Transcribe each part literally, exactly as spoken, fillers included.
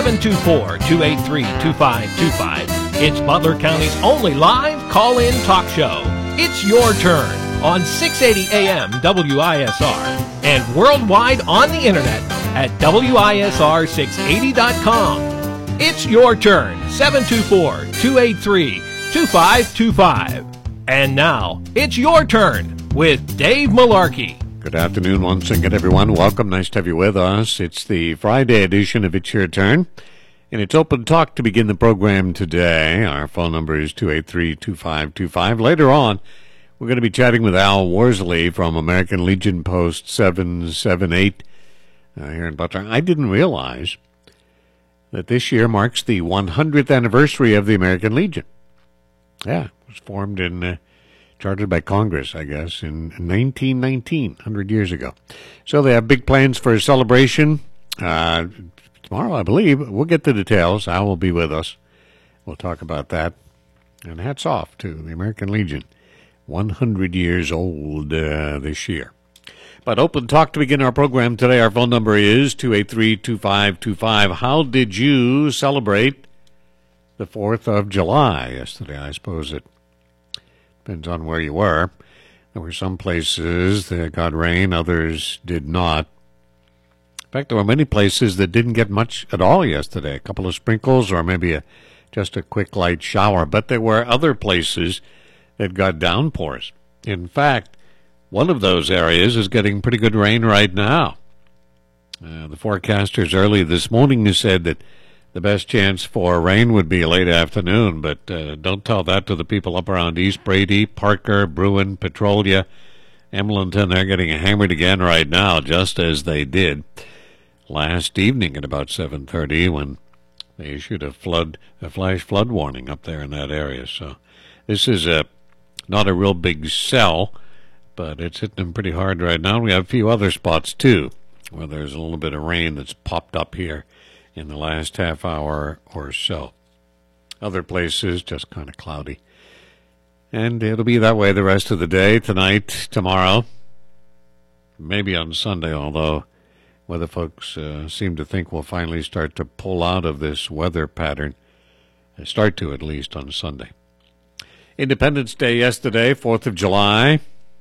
seven two four, two eight three, two five two five. It's Butler County's only live call-in talk show. It's your turn on six eighty A M W I S R and worldwide on the internet at W I S R six eighty dot com. It's your turn, seven two four, two eight three, two five two five. And now, it's your turn with Dave Malarkey. Good afternoon once again, everyone. Welcome. Nice to have you with us. It's the Friday edition of It's Your Turn, and it's open talk to begin the program today. Our phone number is two eight three, two five two five. Later on, we're going to be chatting with Al Worsley from American Legion Post seven seven eight uh, here in Butler. I didn't realize that this year marks the one hundredth anniversary of the American Legion. Yeah, it was formed in... Uh, chartered by Congress, I guess, in nineteen nineteen, one hundred years ago. So they have big plans for a celebration uh, tomorrow, I believe. We'll get the details. Al will be with us. We'll talk about that. And hats off to the American Legion, one hundred years old uh, this year. But open talk to begin our program today. Our phone number is two eight three, two five two five. How did you celebrate the fourth of July yesterday? I suppose it depends on where you were. There were some places that got rain, others did not. In fact, there were many places that didn't get much at all yesterday. A couple of sprinkles or maybe a, just a quick light shower. But there were other places that got downpours. In fact, one of those areas is getting pretty good rain right now. Uh, the forecasters early this morning said that the best chance for rain would be late afternoon, but uh, don't tell that to the people up around East Brady, Parker, Bruin, Petrolia, Emlenton. They're getting hammered again right now, just as they did last evening at about seven thirty when they issued a flood, a flash flood warning up there in that area. So this is a not a real big cell, but it's hitting them pretty hard right now. We have a few other spots too where there's a little bit of rain that's popped up here in the last half hour or so. Other places, just kind of cloudy. And it'll be that way the rest of the day, tonight, tomorrow, maybe on Sunday, although weather folks uh, seem to think we'll finally start to pull out of this weather pattern. Start to, at least, on Sunday. Independence Day yesterday, fourth of July.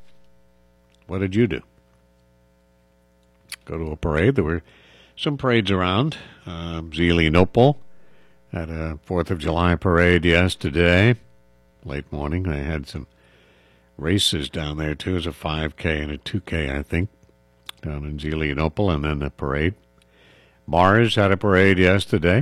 What did you do? Go to a parade? There were some parades around. Um, Zelienople had a fourth of July parade yesterday, late morning. They had some races down there, too. It was a five K and a two K, I think, down in Zelienople, and then the parade. Mars had a parade yesterday,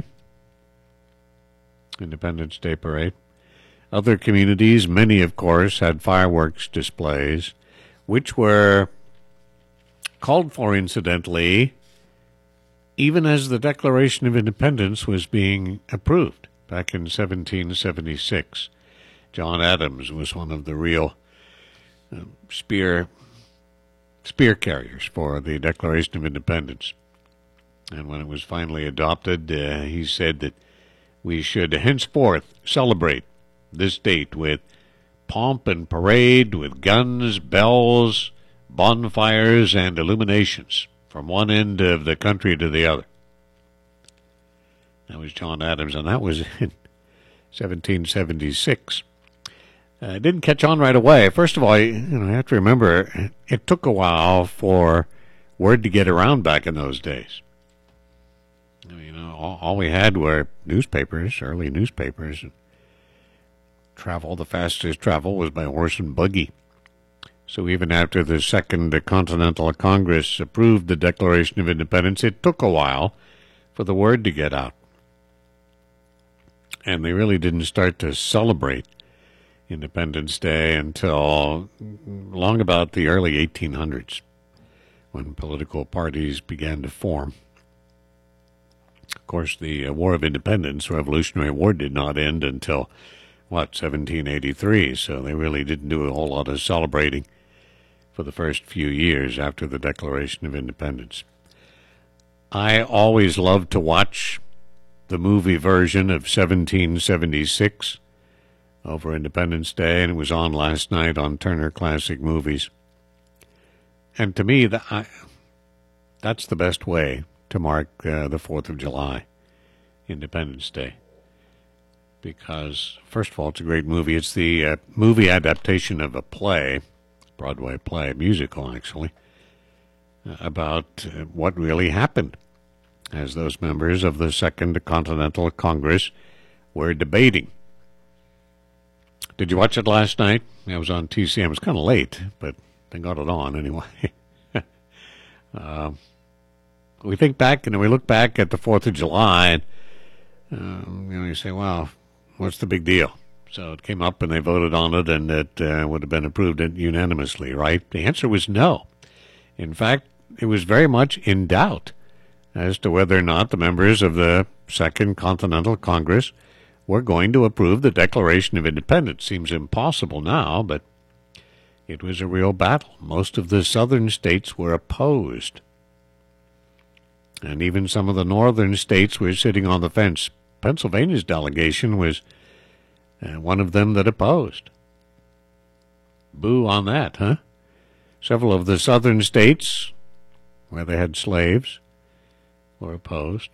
Independence Day parade. Other communities, many, of course, had fireworks displays, which were called for, incidentally, even as the Declaration of Independence was being approved back in seventeen seventy-six. John Adams was one of the real uh, spear spear carriers for the Declaration of Independence. And when it was finally adopted, uh, he said that we should henceforth celebrate this date with pomp and parade, with guns, bells, bonfires, and illuminations, from one end of the country to the other. That was John Adams, and that was in seventeen seventy-six. Uh, it didn't catch on right away. First of all, you know, you have to remember, it took a while for word to get around back in those days. You know, all, all we had were newspapers, early newspapers. Travel, the fastest travel was by horse and buggy. So even after the Second Continental Congress approved the Declaration of Independence, it took a while for the word to get out. And they really didn't start to celebrate Independence Day until long about the early eighteen hundreds, when political parties began to form. Of course, the War of Independence, Revolutionary War, did not end until, what, seventeen eighty-three, so they really didn't do a whole lot of celebrating for the first few years after the Declaration of Independence. I always loved to watch the movie version of seventeen seventy-six over Independence Day, and it was on last night on Turner Classic Movies. And to me, that I, that's the best way to mark uh, the fourth of July. Independence Day. Because, first of all, it's a great movie. It's the uh, movie adaptation of a play, Broadway play, musical actually, uh, about uh, what really happened as those members of the Second Continental Congress were debating. Did you watch it last night? It was on T C M. It was kind of late, but they got it on anyway. uh, we think back and we look back at the fourth of July, and um, you know, you say, well, what's the big deal? So it came up and they voted on it, and it uh, would have been approved unanimously, right? The answer was no. In fact, it was very much in doubt as to whether or not the members of the Second Continental Congress were going to approve the Declaration of Independence. Seems impossible now, but it was a real battle. Most of the southern states were opposed. And even some of the northern states were sitting on the fence. Pennsylvania's delegation was uh, one of them that opposed. Boo on that, huh? Several of the southern states, where they had slaves, were opposed.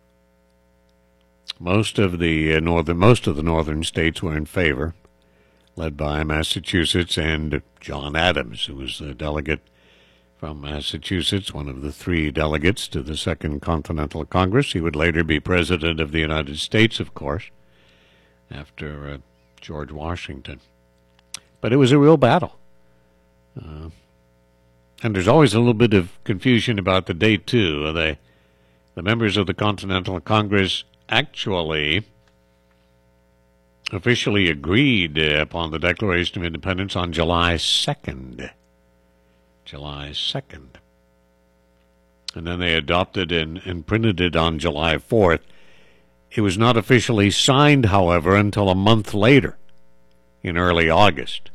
Most of the uh, northern, most of the northern states were in favor, led by Massachusetts and John Adams, who was the delegate from Massachusetts, one of the three delegates to the Second Continental Congress. He would later be President of the United States, of course, after uh, George Washington. But it was a real battle. Uh, and there's always a little bit of confusion about the date, too. They, the members of the Continental Congress actually officially agreed uh, upon the Declaration of Independence on July second. July second. And then they adopted and, and printed it on July fourth. It was not officially signed, however, until a month later, in early August.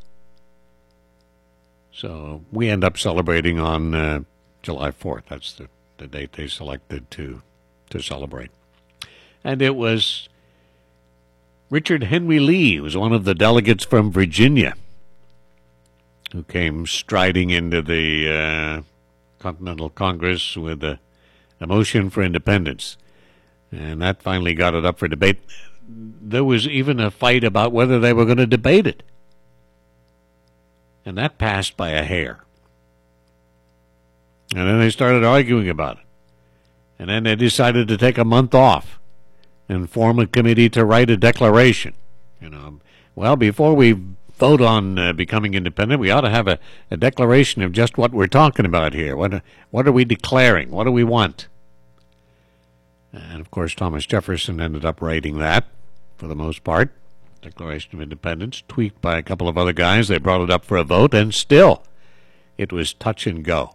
So we end up celebrating on uh, July fourth. That's the, the date they selected to to celebrate. And it was Richard Henry Lee, who was one of the delegates from Virginia, who came striding into the uh, Continental Congress with a, a motion for independence. And that finally got it up for debate. There was even a fight about whether they were going to debate it. And that passed by a hair. And then they started arguing about it. And then they decided to take a month off and form a committee to write a declaration. You know, well, before we vote on uh, becoming independent, we ought to have a, a declaration of just what we're talking about here. What, what are we declaring? What do we want? And, of course, Thomas Jefferson ended up writing that, for the most part. Declaration of Independence, tweaked by a couple of other guys. They brought it up for a vote, and still it was touch and go.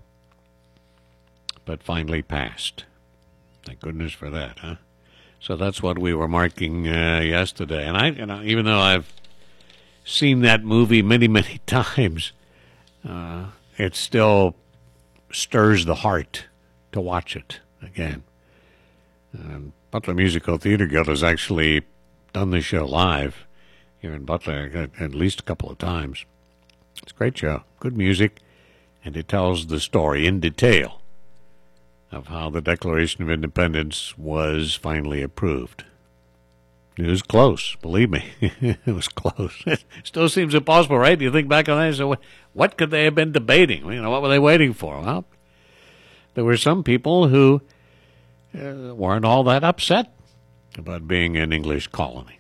But finally passed. Thank goodness for that, huh? So that's what we were marking uh, yesterday. And I, you know, even though I've seen that movie many, many times, uh, it still stirs the heart to watch it again. Um, Butler Musical Theater Guild has actually done this show live here in Butler at, at least a couple of times. It's a great show, good music, and it tells the story in detail of how the Declaration of Independence was finally approved. It was close, believe me. It was close. It still seems impossible, right? You think back on that and say, what, what could they have been debating? You know, what were they waiting for? Well, there were some people who uh, weren't all that upset about being an English colony.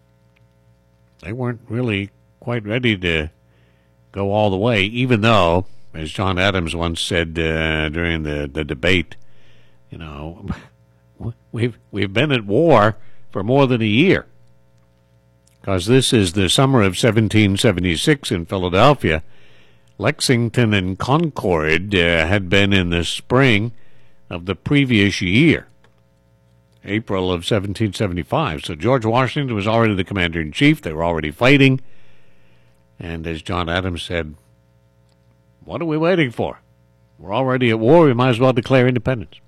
They weren't really quite ready to go all the way, even though, as John Adams once said uh, during the, the debate, you know, we've we've been at war for more than a year. Because this is the summer of seventeen seventy-six in Philadelphia. Lexington and Concord uh, had been in the spring of the previous year, April of seventeen seventy-five. So George Washington was already the commander-in-chief. They were already fighting. And as John Adams said, what are we waiting for? We're already at war. We might as well declare independence.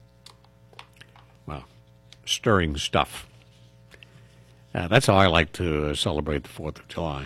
Well, stirring stuff. Uh, that's how I like to uh, celebrate the fourth of July.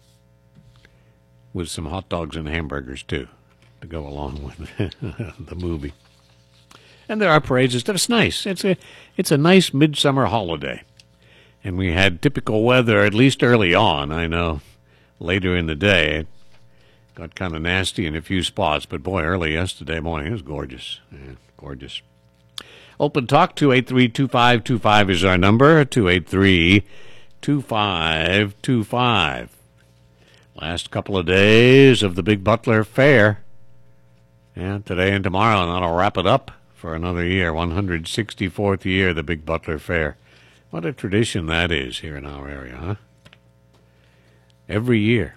With some hot dogs and hamburgers, too, to go along with the movie. And there are parades and stuff. It's nice. It's a, it's a nice midsummer holiday. And we had typical weather, at least early on. I know later in the day it got kind of nasty in a few spots, but boy, early yesterday morning, it was gorgeous. Yeah, gorgeous. Open Talk, two eight three, two five two five is our number, two eight three, two five two five. Last couple of days of the Big Butler Fair. Yeah, today and tomorrow, and that'll wrap it up for another year, one hundred sixty-fourth year, the Big Butler Fair. What a tradition that is here in our area, huh? Every year.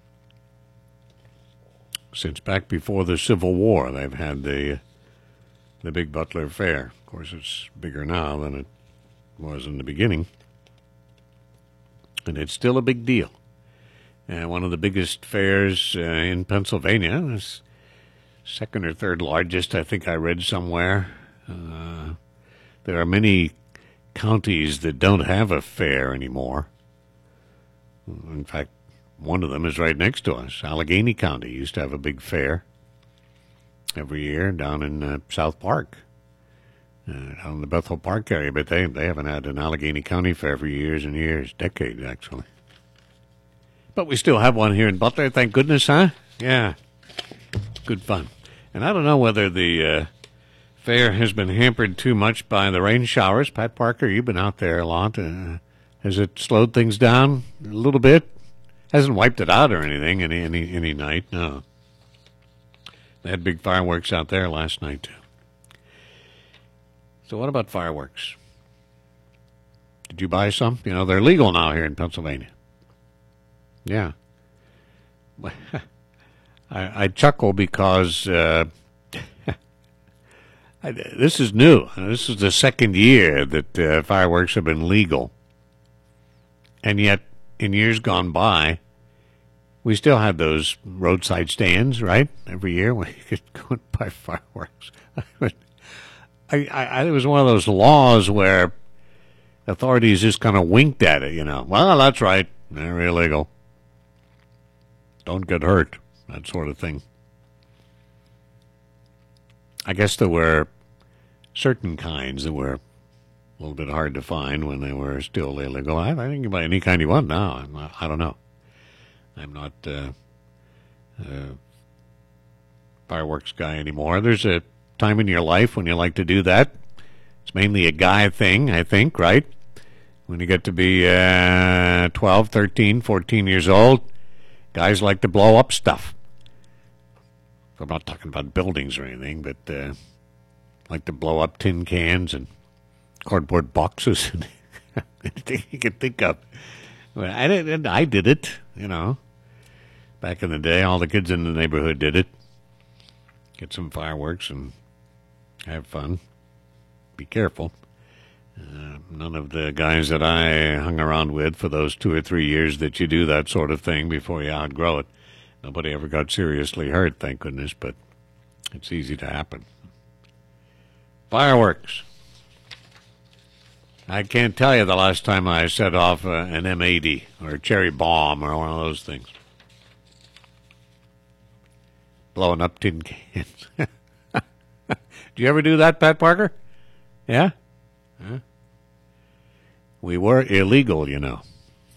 Since back before the Civil War, they've had the the Big Butler Fair. Of course, it's bigger now than it was in the beginning. And it's still a big deal. Uh, one of the biggest fairs uh, in Pennsylvania. It's second or third largest, I think I read somewhere. Uh, there are many counties that don't have a fair anymore. In fact, one of them is right next to us. Allegheny County used to have a big fair every year down in uh, South Park, uh, down in the Bethel Park area, but they, they haven't had an Allegheny County fair for years and years, decades actually. But we still have one here in Butler, thank goodness, huh? Yeah, good fun. And I don't know whether the uh, fair has been hampered too much by the rain showers. Pat Parker, you've been out there a lot. Uh, has it slowed things down a little bit? Hasn't wiped it out or anything any any any night, no. They had big fireworks out there last night, too. So what about fireworks? Did you buy some? You know, they're legal now here in Pennsylvania. Yeah. I, I chuckle because uh, I, this is new. This is the second year that uh, fireworks have been legal. And yet, in years gone by, we still had those roadside stands, right? Every year when you could go and buy fireworks. I, I, I, it was one of those laws where authorities just kind of winked at it, you know. Well, that's right. They're illegal. Don't get hurt. That sort of thing. I guess there were certain kinds that were a little bit hard to find when they were still illegal. I, I think you can buy any kind you want now. I'm not, I don't know. I'm not uh, a fireworks guy anymore. There's a time in your life when you like to do that. It's mainly a guy thing, I think, right? When you get to be uh, twelve, thirteen, fourteen years old, guys like to blow up stuff. I'm not talking about buildings or anything, but uh, like to blow up tin cans and cardboard boxes and anything you can think of. Well, I did, I did it, you know. Back in the day, all the kids in the neighborhood did it. Get some fireworks and have fun. Be careful. Uh, none of the guys that I hung around with for those two or three years that you do that sort of thing before you outgrow it, nobody ever got seriously hurt, thank goodness, but it's easy to happen. Fireworks. I can't tell you the last time I set off uh, an M eighty or a cherry bomb or one of those things. Blowing up tin cans. Do you ever do that, Pat Parker? Yeah? Huh? We were illegal, you know.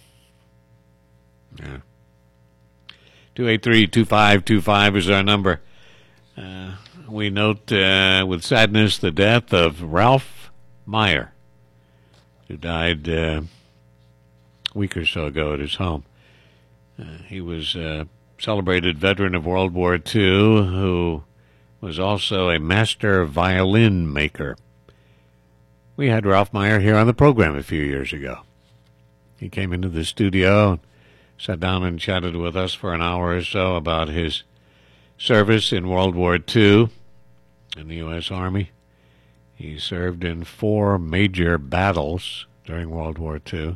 Yeah. two eight three, two five two five is our number. Uh, we note uh, with sadness the death of Ralph Meyer, who died uh, a week or so ago at his home. Uh, he was a celebrated veteran of World War Two who was also a master violin maker. We had Ralph Meyer here on the program a few years ago. He came into the studio and sat down and chatted with us for an hour or so about his service in World War Two in the U S Army. He served in four major battles during World War Two.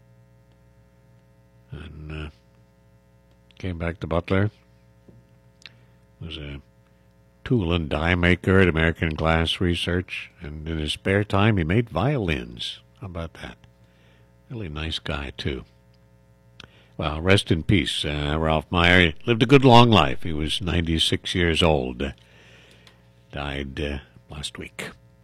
And uh, came back to Butler. Was a tool and die maker at American Glass Research. And in his spare time, he made violins. How about that? Really nice guy, too. Well, rest in peace, uh, Ralph Meyer. He lived a good long life. He was ninety-six years old. Died uh, last week.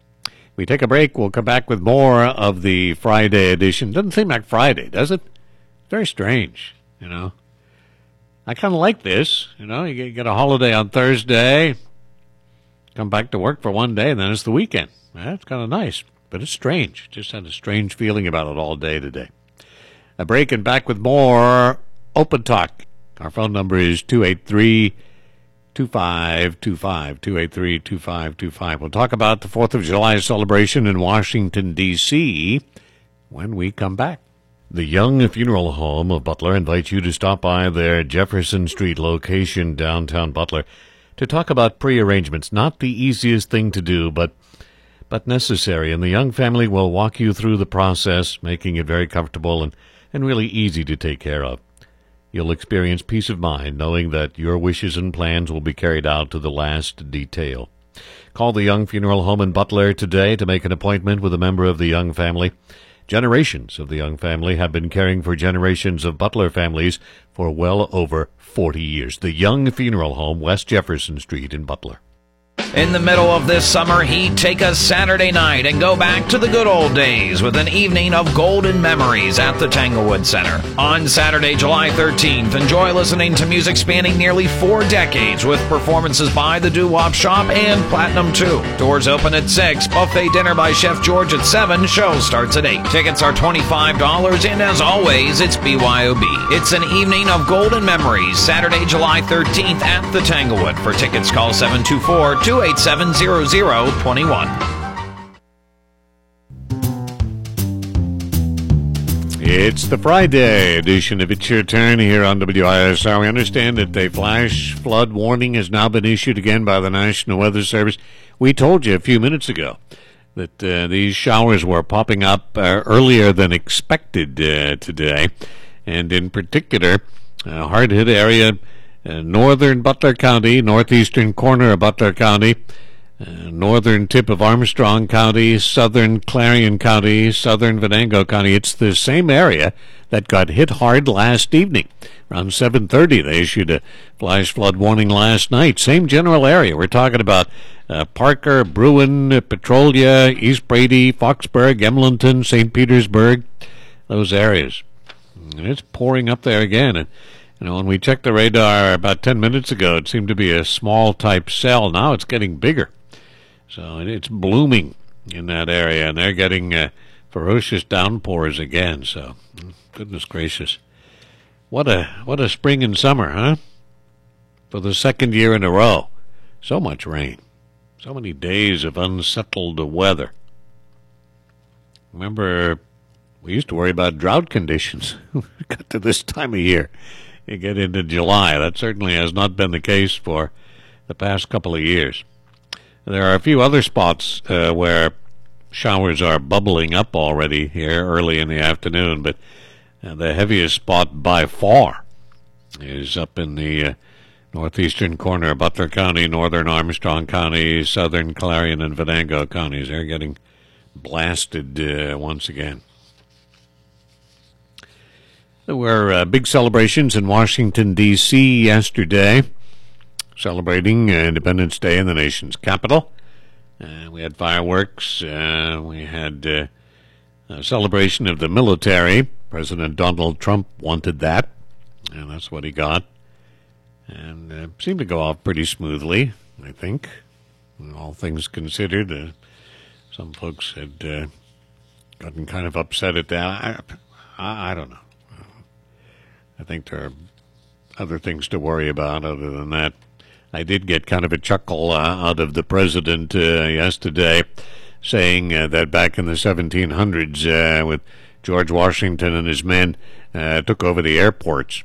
We take a break. We'll come back with more of the Friday edition. Doesn't seem like Friday, does it? Very strange, you know. I kind of like this, you know. You get a holiday on Thursday, come back to work for one day, and then it's the weekend. That's kind of nice, but it's strange. Just had a strange feeling about it all day today. A break and back with more Open Talk. Our phone number is two eight three, two five two five, two eight three, two five two five. We'll talk about the fourth of July celebration in Washington, D C when we come back. The Young Funeral Home of Butler invites you to stop by their Jefferson Street location, downtown Butler, to talk about pre-arrangements. Not the easiest thing to do, but but necessary. And the Young family will walk you through the process, making it very comfortable and, and really easy to take care of. You'll experience peace of mind knowing that your wishes and plans will be carried out to the last detail. Call the Young Funeral Home in Butler today to make an appointment with a member of the Young family. Generations of the Young family have been caring for generations of Butler families for well over forty years. The Young Funeral Home, West Jefferson Street in Butler. In the middle of this summer, he'd take a Saturday night and go back to the good old days with an evening of golden memories at the Tanglewood Center. On Saturday, July thirteenth, enjoy listening to music spanning nearly four decades with performances by the Doo-Wop Shop and Platinum two. Doors open at six, buffet dinner by Chef George at seven, show starts at eight. Tickets are twenty-five dollars, and as always, it's B Y O B. It's an evening of golden memories, Saturday, July thirteenth at the Tanglewood. For tickets, call seven two four, two eight seven, zero zero two one. It's the Friday edition of It's Your Turn here on W I S R. We understand that a flash flood warning has now been issued again by the National Weather Service. We told you a few minutes ago that uh, these showers were popping up uh, earlier than expected uh, today, and in particular, a hard-hit area, uh, northern Butler County, northeastern corner of Butler County, Uh, northern tip of Armstrong County, southern Clarion County, southern Venango County. It's the same area that got hit hard last evening. Around seven thirty, they issued a flash flood warning last night. Same general area. We're talking about uh, Parker, Bruin, Petrolia, East Brady, Foxburg, Emlenton, Saint Petersburg, those areas. And it's pouring up there again. And you know, when we checked the radar about ten minutes ago, it seemed to be a small type cell. Now it's getting bigger. So it's blooming in that area, and they're getting uh, ferocious downpours again. So, goodness gracious. What a what a spring and summer, huh? For the second year in a row. So much rain. So many days of unsettled weather. Remember, we used to worry about drought conditions. We got to this time of year. You get into July. That certainly has not been the case for the past couple of years. There are a few other spots uh, where showers are bubbling up already here early in the afternoon, but uh, the heaviest spot by far is up in the uh, northeastern corner of Butler County, northern Armstrong County, southern Clarion and Venango counties. They're getting blasted uh, once again. There were uh, big celebrations in Washington, D C yesterday, celebrating uh, Independence Day in the nation's capital. Uh, we had fireworks. Uh, we had uh, a celebration of the military. President Donald Trump wanted that, and that's what he got. And uh, seemed to go off pretty smoothly, I think, all things considered. Uh, some folks had uh, gotten kind of upset at that. I, I, I don't know. I think there are other things to worry about other than that. I did get kind of a chuckle uh, out of the president uh, yesterday, saying uh, that back in the seventeen hundreds, uh, with George Washington and his men, uh, took over the airports.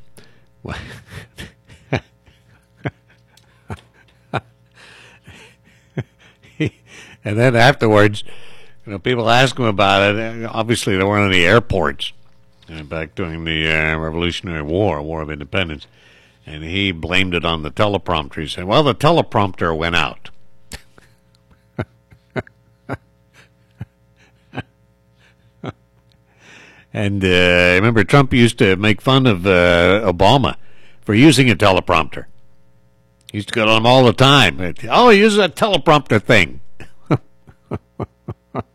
And then afterwards, you know, people ask him about it. Obviously, there weren't any airports uh, back during the uh, Revolutionary War, War of Independence. And he blamed it on the teleprompter. He said, well, the teleprompter went out. And uh, I remember Trump used to make fun of uh, Obama for using a teleprompter. He used to go to him all the time. Oh, he uses a teleprompter thing.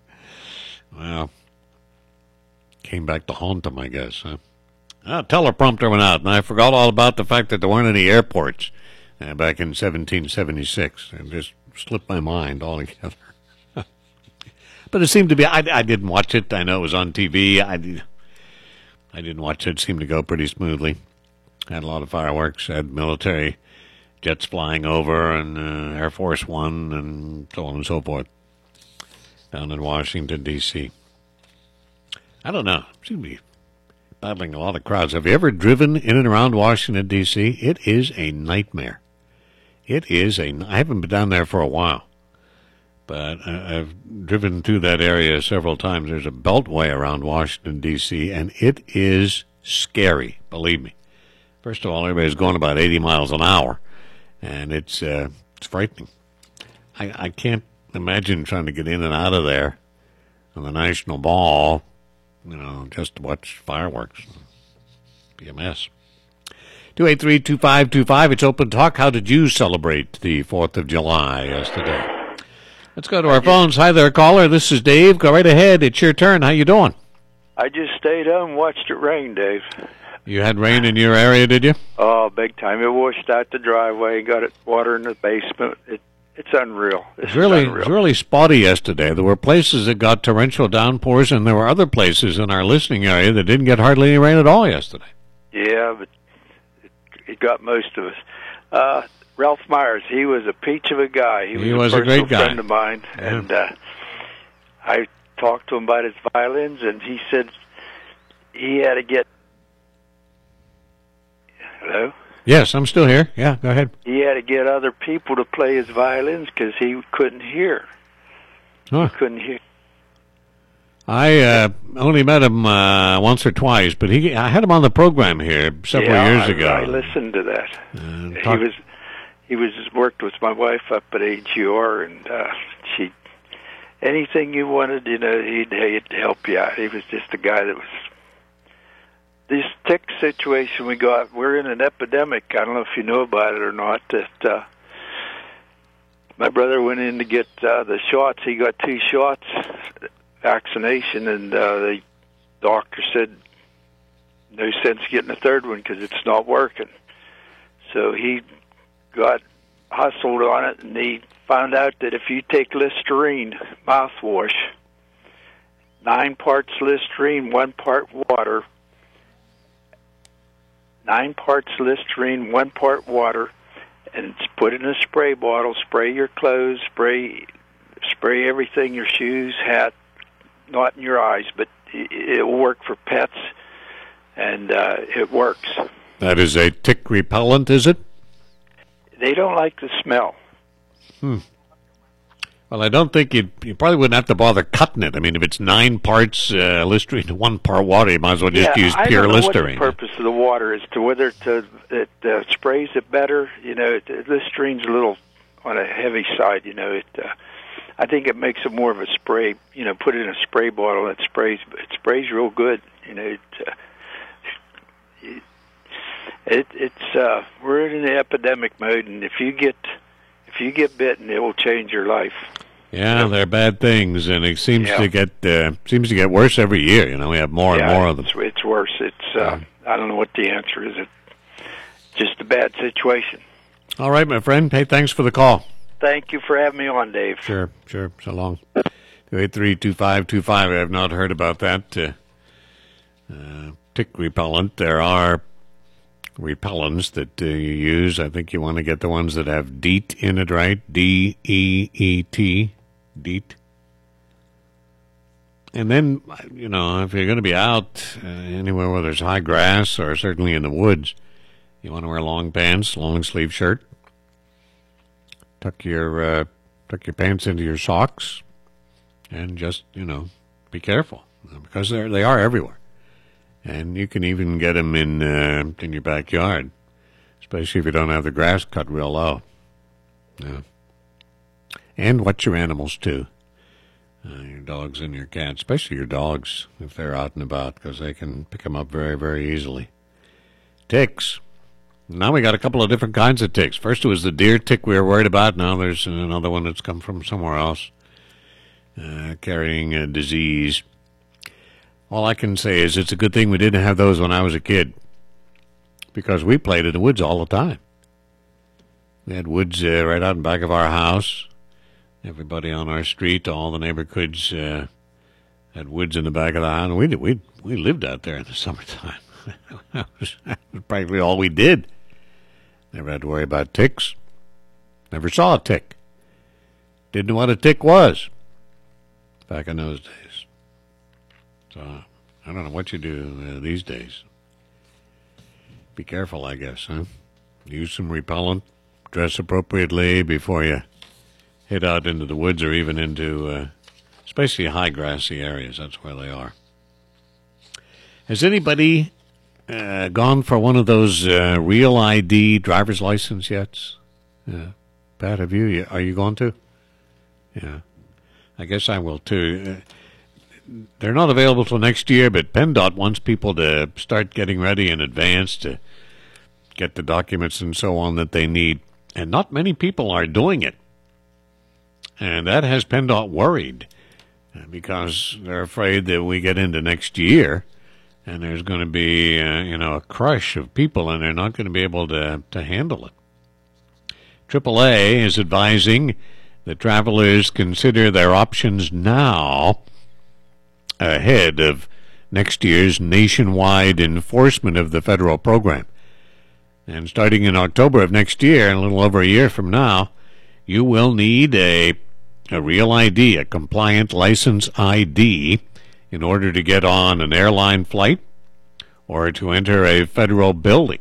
came back to haunt them, I guess. Huh? Ah, teleprompter went out, and I forgot all about the fact that there weren't any airports uh, back in seventeen seventy-six. It just slipped my mind altogether. But it seemed to be, I, I didn't watch it. I know it was on T V. I, I didn't watch it. It seemed to go pretty smoothly. Had a lot of fireworks, had military jets flying over, and uh, Air Force One, and so on and so forth, down in Washington, D C I don't know. Seem to be battling a lot of crowds. Have you ever driven in and around Washington, D C? It is a nightmare. It is a... I haven't been down there for a while, but I've driven through that area several times. There's a beltway around Washington, D C, and it is scary, believe me. First of all, everybody's going about eighty miles an hour, and it's uh, it's frightening. I, I can't imagine trying to get in and out of there on the National Mall, you know, just to watch fireworks. Be a mess. two eight three, two five two five, it's Open Talk. How did you celebrate the fourth of July yesterday? Let's go to our phones. Hi there, caller. This is Dave. Go right ahead. It's your turn. How you doing? I just stayed home and watched it rain, Dave. You had rain in your area, did you? Oh, big time. It washed out the driveway, got it water in the basement. It, it's unreal. It's really, unreal. It was really spotty yesterday. There were places that got torrential downpours, and there were other places in our listening area that didn't get hardly any rain at all yesterday. Yeah, but it, it got most of us. Uh, Ralph Myers, he was a peach of a guy. He was, he a, was a great guy. friend of mine, yeah. and uh, I talked to him about his violins, and he said he had to get... Hello? Yes, I'm still here. Yeah, go ahead. He had to get other people to play his violins because he couldn't hear. Huh. He couldn't hear. I uh, only met him uh, once or twice, but he I had him on the program here several yeah, years I, ago. I listened to that. Uh, talk- he was he was worked with my wife up at A G R, and uh, she anything you wanted, you know, he'd, he'd help you out. He was just a guy that was. This tick situation we got, we're in an epidemic. I don't know if you know about it or not. That uh, my brother went in to get uh, the shots. He got two shots, vaccination, and uh, the doctor said no sense getting a third one because it's not working. So he got hustled on it, and he found out that if you take Listerine mouthwash, nine parts Listerine, one part water, nine parts Listerine, one part water, and it's put in a spray bottle. Spray your clothes, spray spray everything, your shoes, hat, not in your eyes, but it will work for pets, and uh, it works. That is a tick repellent, is it? They don't like the smell. Hmm. Well, I don't think you you probably wouldn't have to bother cutting it. I mean, if it's nine parts uh, Listerine, one part water, you might as well just yeah, use I pure don't know Listerine. What the purpose of the water is to whether to, it uh, sprays it better. You know, it, Listerine's a little on a heavy side. You know, it. Uh, I think it makes it more of a spray. You know, put it in a spray bottle and it sprays. It sprays real good. You know, it, uh, it, it it's uh, we're in an epidemic mode, and if you get if you get bitten, it will change your life. Yeah, they're bad things, and it seems yeah. to get uh, seems to get worse every year. You know, we have more yeah, and more of them. It's, it's worse. It's uh, I don't know what the answer is. It's just a bad situation. All right, my friend. Hey, thanks for the call. Thank you for having me on, Dave. Sure, sure. So long. two eight three, two five two five. I have not heard about that uh, uh, tick repellent. There are repellents that uh, you use. I think you want to get the ones that have DEET in it, right? D E E T. DEET. And then, you know, if you're going to be out uh, anywhere where there's high grass or certainly in the woods, you want to wear long pants, long sleeve shirt. Tuck your uh, tuck your pants into your socks, and just, you know, be careful because they they are everywhere, and you can even get them in uh, in your backyard, especially if you don't have the grass cut real low. Yeah. And watch your animals too, uh, your dogs and your cats, especially your dogs if they're out and about, because they can pick them up very very easily. Ticks. Now we got a couple of different kinds of ticks. First it was the deer tick we were worried about. Now there's another one that's come from somewhere else, uh, carrying a disease. All I can say is it's a good thing we didn't have those when I was a kid, because we played in the woods all the time. We had woods uh, right out in back of our house. Everybody on our street, all the neighborhoods uh, had woods in the back of the house. We we we lived out there in the summertime. That was practically all we did. Never had to worry about ticks. Never saw a tick. Didn't know what a tick was back in those days. So I don't know what you do uh, these days. Be careful, I guess, huh? Use some repellent. Dress appropriately before you head out into the woods or even into, uh, especially high grassy areas. That's where they are. Has anybody uh, gone for one of those uh, Real I D driver's license yet? Uh, Pat, have you? Are you going to? Yeah. I guess I will too. Uh, they're not available till next year, but PennDOT wants people to start getting ready in advance to get the documents and so on that they need. And not many people are doing it. And that has PennDOT worried, because they're afraid that we get into next year and there's going to be, uh, you know, a crush of people, and they're not going to be able to, to handle it. triple A is advising that travelers consider their options now ahead of next year's nationwide enforcement of the federal program. And starting in October of next year, a little over a year from now, you will need a, a Real I D, a compliant license I D, in order to get on an airline flight or to enter a federal building.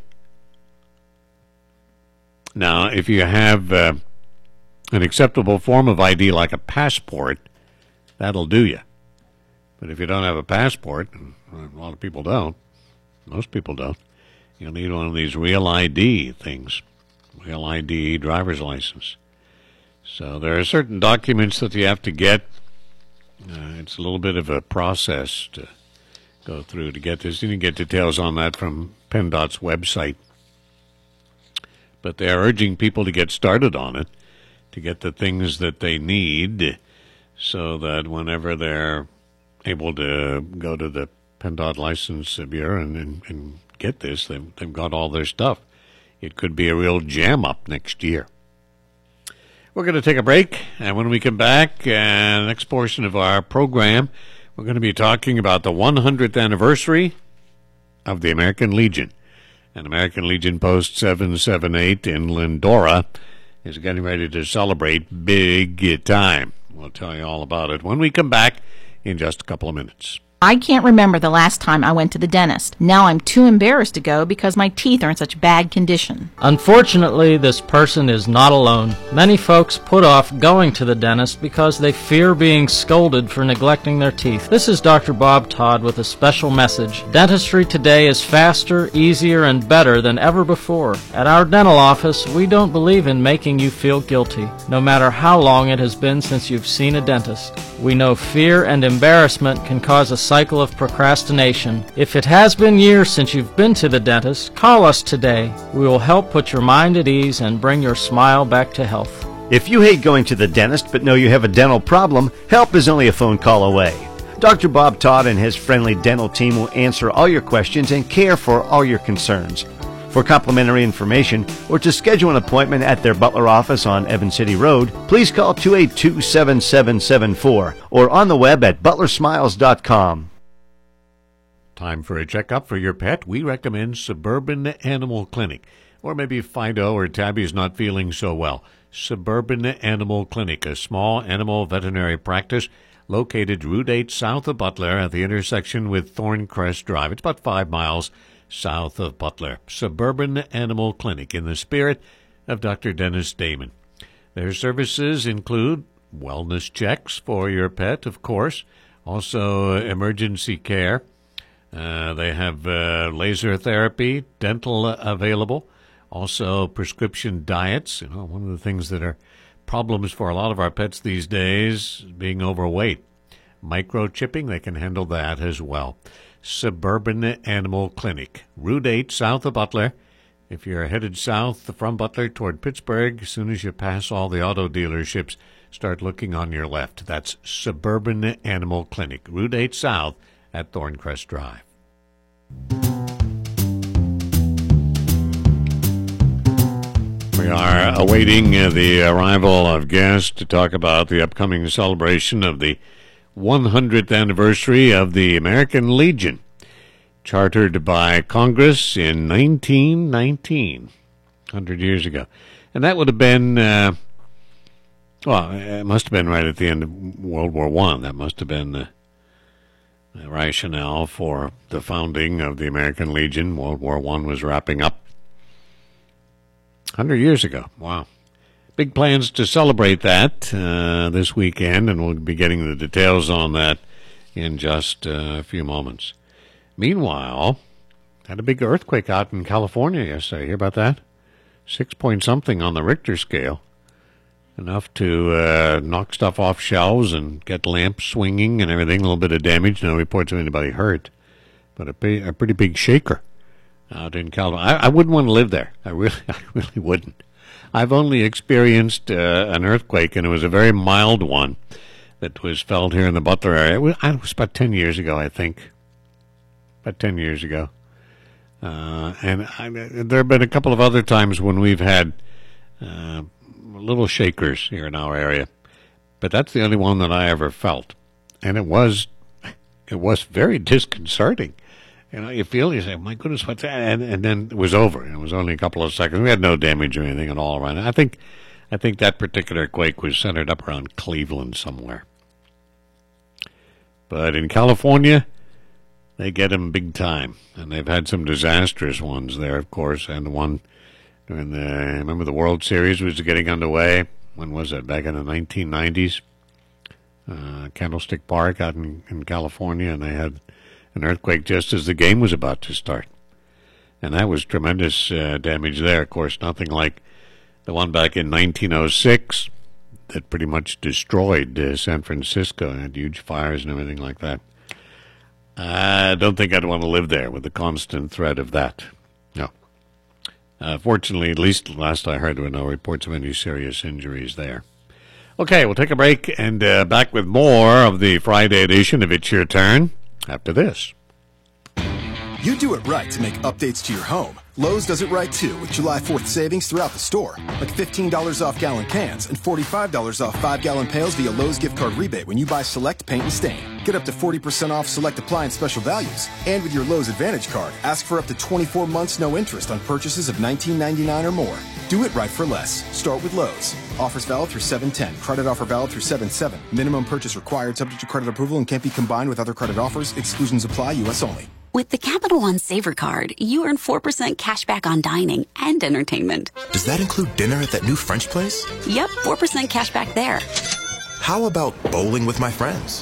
Now, if you have uh, an acceptable form of I D like a passport, that'll do you. But if you don't have a passport, and a lot of people don't, most people don't, you'll need one of these Real I D things, Real I D driver's license. So there are certain documents that you have to get. Uh, it's a little bit of a process to go through to get this. You can get details on that from PennDOT's website. But they are urging people to get started on it, to get the things that they need, so that whenever they're able to go to the PennDOT License Bureau and, and, and get this, they've, they've got all their stuff. It could be a real jam up next year. We're going to take a break, and when we come back, uh, the next portion of our program, we're going to be talking about the one hundredth anniversary of the American Legion. And American Legion Post seven seven eight in Lindora is getting ready to celebrate big time. We'll tell you all about it when we come back in just a couple of minutes. I can't remember the last time I went to the dentist. Now I'm too embarrassed to go because my teeth are in such bad condition. Unfortunately, this person is not alone. Many folks put off going to the dentist because they fear being scolded for neglecting their teeth. This is Doctor Bob Todd with a special message. Dentistry today is faster, easier, and better than ever before. At our dental office, we don't believe in making you feel guilty, no matter how long it has been since you've seen a dentist. We know fear and embarrassment can cause a cycle of procrastination. If it has been years since you've been to the dentist, call us today. We will help put your mind at ease and bring your smile back to health. If you hate going to the dentist but know you have a dental problem, help is only a phone call away. Doctor Bob Todd and his friendly dental team will answer all your questions and care for all your concerns. For complimentary information or to schedule an appointment at their Butler office on Evans City Road, please call two eight two, seven seven seven four or on the web at butler smiles dot com. Time for a checkup for your pet. We recommend Suburban Animal Clinic. Or maybe Fido or Tabby's not feeling so well. Suburban Animal Clinic, a small animal veterinary practice located Route eight south of Butler at the intersection with Thorncrest Drive. It's about five miles south of Butler. Suburban Animal Clinic, in the spirit of Doctor Dennis Damon. Their services include wellness checks for your pet, of course, also emergency care. Uh, they have uh, laser therapy, dental uh, available, also prescription diets. You know, one of the things that are problems for a lot of our pets these days is being overweight. Microchipping, they can handle that as well. Suburban Animal Clinic, Route eight south of Butler. If you're headed south from Butler toward Pittsburgh, as soon as you pass all the auto dealerships, start looking on your left. That's Suburban Animal Clinic, Route eight south at Thorncrest Drive. We are awaiting uh, the arrival of guests to talk about the upcoming celebration of the one hundredth anniversary of the American Legion, chartered by Congress in nineteen nineteen, one hundred years ago. And that would have been, uh, well, it must have been right at the end of World War One. That must have been the, the rationale for the founding of the American Legion. World War One was wrapping up. one hundred years ago. Wow. Big plans to celebrate that uh, this weekend, and we'll be getting the details on that in just uh, a few moments. Meanwhile, had a big earthquake out in California yesterday. Hear about that? Six point something on the Richter scale. Enough to uh, knock stuff off shelves and get lamps swinging and everything. A little bit of damage. No reports of anybody hurt. But a, big, a pretty big shaker out in California. I, I wouldn't want to live there. I really, I really wouldn't. I've only experienced uh, an earthquake, and it was a very mild one that was felt here in the Butler area. It was, it was about ten years ago, I think. About ten years ago. Uh, and I, there have been a couple of other times when we've had uh, little shakers here in our area. But that's the only one that I ever felt. And it was, it was very disconcerting. You know, you feel, you say, my goodness, what's that? And, and then it was over. It was only a couple of seconds. We had no damage or anything at all around it. I think, I think that particular quake was centered up around Cleveland somewhere. But in California, they get them big time. And they've had some disastrous ones there, of course. And the one during the, I remember the World Series was getting underway. When was it? Back in the nineteen nineties. Uh, Candlestick Park out in, in California, and they had an earthquake just as the game was about to start. And that was tremendous uh, damage there. Of course, nothing like the one back in nineteen oh six that pretty much destroyed uh, San Francisco and had huge fires and everything like that. I don't think I'd want to live there with the constant threat of that. No. Uh, fortunately, at least last I heard, there were no reports of any serious injuries there. Okay, we'll take a break and uh, back with more of the Friday edition of It's Your Turn after this. You do it right to make updates to your home. Lowe's does it right too with July fourth savings throughout the store. Like fifteen dollars off gallon cans and forty-five dollars off five gallon pails via Lowe's gift card rebate when you buy select paint and stain. Get up to forty percent off select appliance special values. And with your Lowe's Advantage card, ask for up to twenty-four months no interest on purchases of nineteen ninety-nine or more. Do it right for less. Start with Lowe's. Offers valid through seven ten. Credit offer valid through seven seven. Minimum purchase required subject to credit approval and can't be combined with other credit offers. Exclusions apply. U S only. With the Capital One Saver Card, you earn four percent cash back on dining and entertainment. Does that include dinner at that new French place? Yep, four percent cash back there. How about bowling with my friends?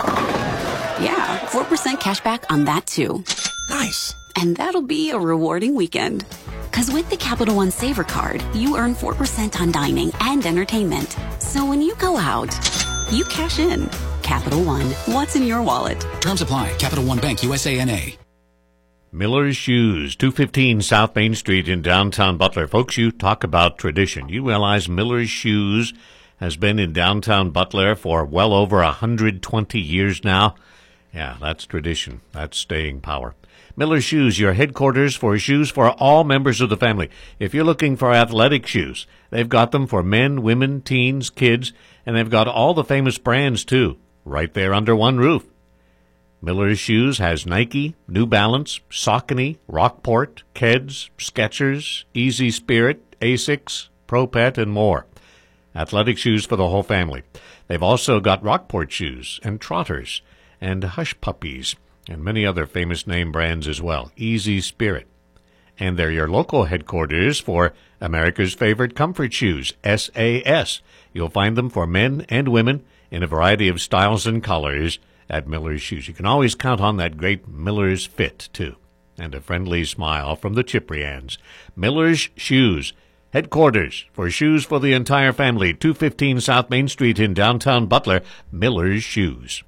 Yeah, four percent cash back on that too. Nice. And that'll be a rewarding weekend. Because with the Capital One Saver Card, you earn four percent on dining and entertainment. So when you go out, you cash in. Capital One, what's in your wallet? Terms apply. Capital One Bank, U S A N A. Miller's Shoes, two fifteen South Main Street in downtown Butler. Folks, you talk about tradition. You realize Miller's Shoes has been in downtown Butler for well over one hundred twenty years now? Yeah, that's tradition. That's staying power. Miller's Shoes, your headquarters for shoes for all members of the family. If you're looking for athletic shoes, they've got them for men, women, teens, kids, and they've got all the famous brands, too, right there under one roof. Miller's Shoes has Nike, New Balance, Saucony, Rockport, Keds, Skechers, Easy Spirit, Asics, Pro Pet, and more. Athletic shoes for the whole family. They've also got Rockport shoes and Trotters and Hush Puppies and many other famous name brands as well. Easy Spirit. And they're your local headquarters for America's favorite comfort shoes, S A S. You'll find them for men and women in a variety of styles and colors at Miller's Shoes. You can always count on that great Miller's fit, too, and a friendly smile from the Ciprians. Miller's Shoes, headquarters for shoes for the entire family, two fifteen South Main Street in downtown Butler. Miller's Shoes.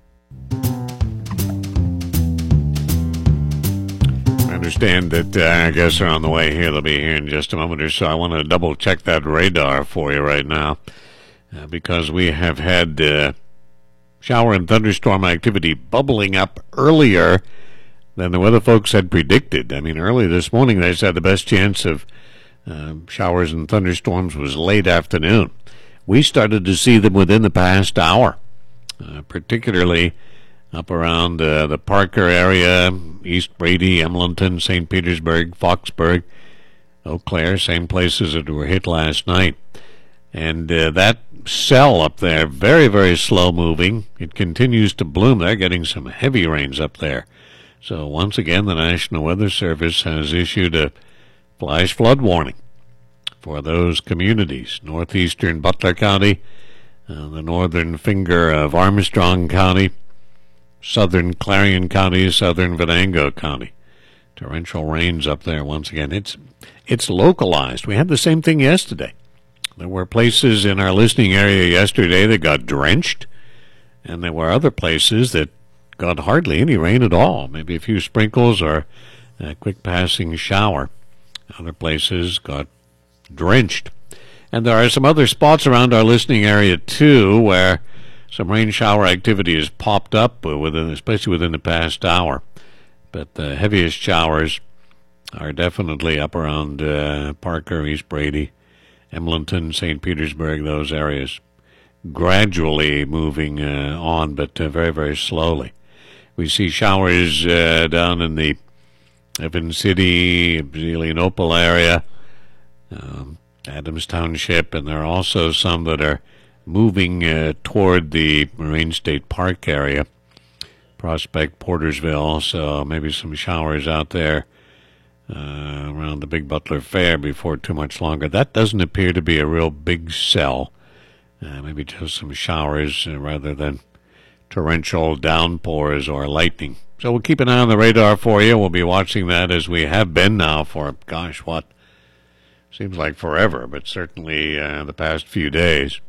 I understand that uh, I guess they're on the way here. They'll be here in just a moment or so. I want to double check that radar for you right now uh, because we have had uh, shower and thunderstorm activity bubbling up earlier than the weather folks had predicted. I mean, early this morning they said the best chance of uh, showers and thunderstorms was late afternoon. We started to see them within the past hour, uh, particularly up around uh, the Parker area, East Brady, Emlenton, Saint Petersburg, Foxburg, Eau Claire, same places that were hit last night. And uh, that cell up there, very, very slow moving. It continues to bloom. They're getting some heavy rains up there. So once again, the National Weather Service has issued a flash flood warning for those communities. Northeastern Butler County, uh, the northern finger of Armstrong County, southern Clarion County, southern Venango County. Torrential rains up there once again. It's it's localized. We had the same thing yesterday. There were places in our listening area yesterday that got drenched, and there were other places that got hardly any rain at all, maybe a few sprinkles or a quick passing shower. Other places got drenched. And there are some other spots around our listening area, too, where some rain shower activity has popped up, within, especially within the past hour. But the heaviest showers are definitely up around uh, Parker, East Brady, Emlenton, Saint Petersburg, those areas. Gradually moving uh, on, but uh, very, very slowly. We see showers uh, down in the Evans City, Zelienople area, um, Adams Township, and there are also some that are moving uh, toward the Marine State Park area, Prospect, Portersville, so maybe some showers out there uh, around the Big Butler Fair before too much longer. That doesn't appear to be a real big cell. Uh, maybe just some showers uh, rather than torrential downpours or lightning. So we'll keep an eye on the radar for you. We'll be watching that as we have been now for, gosh, what? Seems like forever, but certainly uh, the past few days.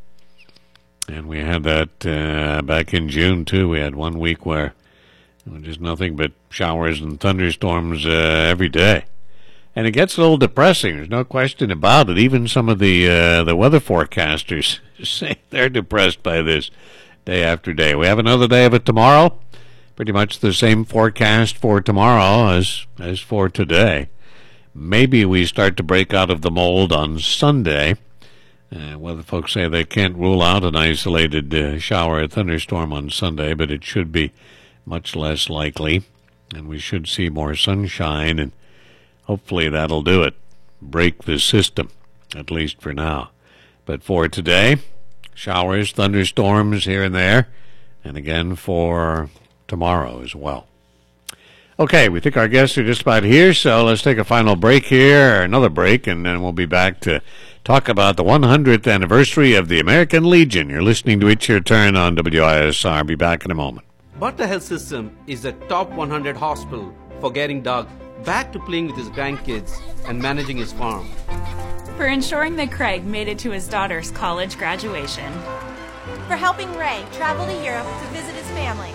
And we had that uh, back in June, too. We had one week where it was just nothing but showers and thunderstorms uh, every day. And it gets a little depressing. There's no question about it. Even some of the uh, the weather forecasters say they're depressed by this day after day. We have another day of it tomorrow. Pretty much the same forecast for tomorrow as, as for today. Maybe we start to break out of the mold on Sunday. Uh, weather folks say they can't rule out an isolated uh, shower or thunderstorm on Sunday, but it should be much less likely. And we should see more sunshine, and hopefully that'll do it. Break the system, at least for now. But for today, showers, thunderstorms here and there, and again for tomorrow as well. Okay, we think our guests are just about here, so let's take a final break here, another break, and then we'll be back to talk about the one hundredth anniversary of the American Legion. You're listening to It's Your Turn on W I S R. Be back in a moment. Butler Health System is a top one hundred hospital for getting Doug back to playing with his grandkids and managing his farm. For ensuring that Craig made it to his daughter's college graduation. For helping Ray travel to Europe to visit his family.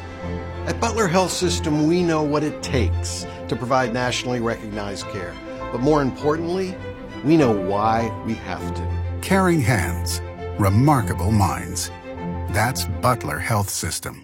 At Butler Health System, we know what it takes to provide nationally recognized care. But more importantly, we know why we have to. Caring hands, remarkable minds. That's Butler Health System.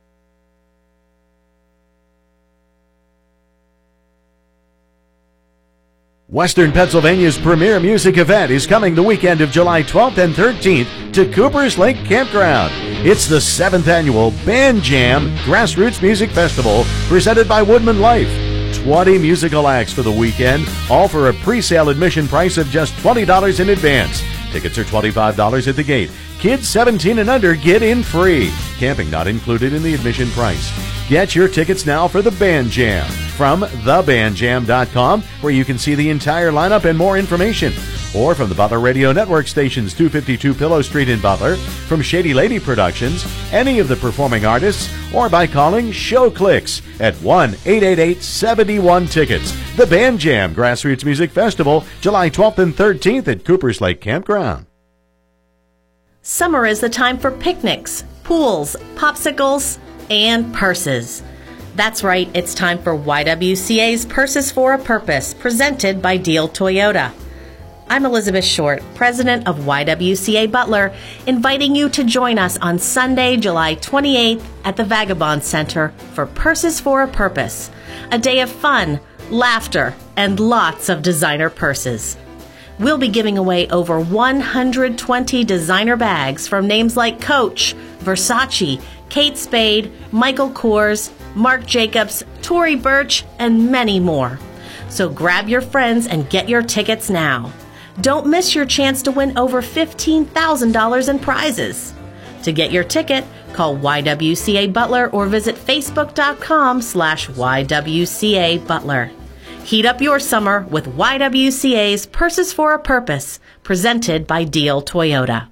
Western Pennsylvania's premier music event is coming the weekend of July twelfth and thirteenth to Coopers Lake Campground. It's the seventh annual Band Jam Grassroots Music Festival presented by Woodman Life. twenty musical acts for the weekend, all for a pre-sale admission price of just twenty dollars in advance. Tickets are twenty-five dollars at the gate. Kids seventeen and under get in free. Camping not included in the admission price. Get your tickets now for the Band Jam from the band jam dot com, where you can see the entire lineup and more information. Or from the Butler Radio Network stations, two fifty-two Pillow Street in Butler, from Shady Lady Productions, any of the performing artists, or by calling Show Clicks at one eight eight eight, seven one tickets. The Band Jam Grassroots Music Festival, July twelfth and thirteenth at Coopers Lake Campground. Summer is the time for picnics, pools, popsicles, and purses. That's right, it's time for Y W C A's Purses for a Purpose, presented by Deal Toyota. I'm Elizabeth Short, president of Y W C A Butler, inviting you to join us on Sunday, July twenty-eighth at the Vagabond Center for Purses for a Purpose, a day of fun, laughter, and lots of designer purses. We'll be giving away over one hundred twenty designer bags from names like Coach, Versace, Kate Spade, Michael Kors, Marc Jacobs, Tory Burch, and many more. So grab your friends and get your tickets now. Don't miss your chance to win over fifteen thousand dollars in prizes. To get your ticket, call Y W C A Butler or visit facebook.com slash YWCA Butler. Heat up your summer with Y W C A's Purses for a Purpose, presented by Deal Toyota.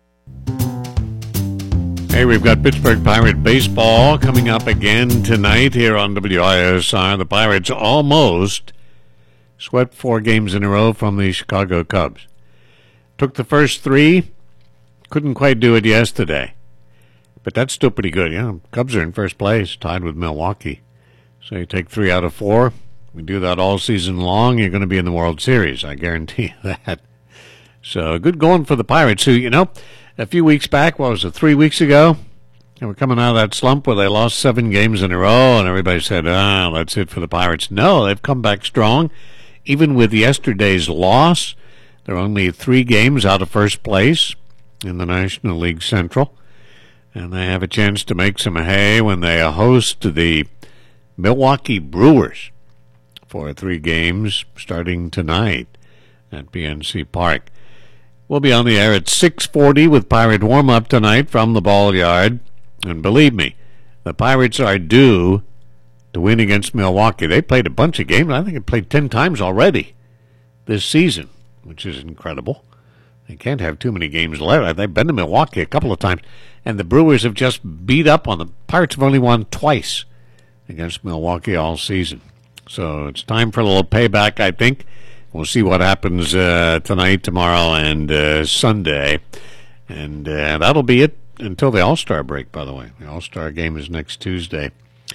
Hey, we've got Pittsburgh Pirate baseball coming up again tonight here on W I S R. The Pirates almost swept four games in a row from the Chicago Cubs. Took the first three, couldn't quite do it yesterday. But that's still pretty good. Yeah, Cubs are in first place, tied with Milwaukee. So you take three out of four. We do that all season long, you're going to be in the World Series. I guarantee you that. So good going for the Pirates, who, you know, a few weeks back, what was it, three weeks ago? They were coming out of that slump where they lost seven games in a row, and everybody said, ah, that's it for the Pirates. No, they've come back strong. Even with yesterday's loss, they're only three games out of first place in the National League Central. And they have a chance to make some hay when they host the Milwaukee Brewers for three games starting tonight at P N C Park. We'll be on the air at six forty with Pirate Warm-Up tonight from the Ball Yard. And believe me, the Pirates are due to win against Milwaukee. They played a bunch of games. I think they played ten times already this season, which is incredible. They can't have too many games left. They've been to Milwaukee a couple of times, and the Brewers have just beat up on them. Pirates have only won twice against Milwaukee all season. So it's time for a little payback, I think. We'll see what happens uh, tonight, tomorrow, and uh, Sunday. And uh, that'll be it until the All-Star break, by the way. The All-Star game is next Tuesday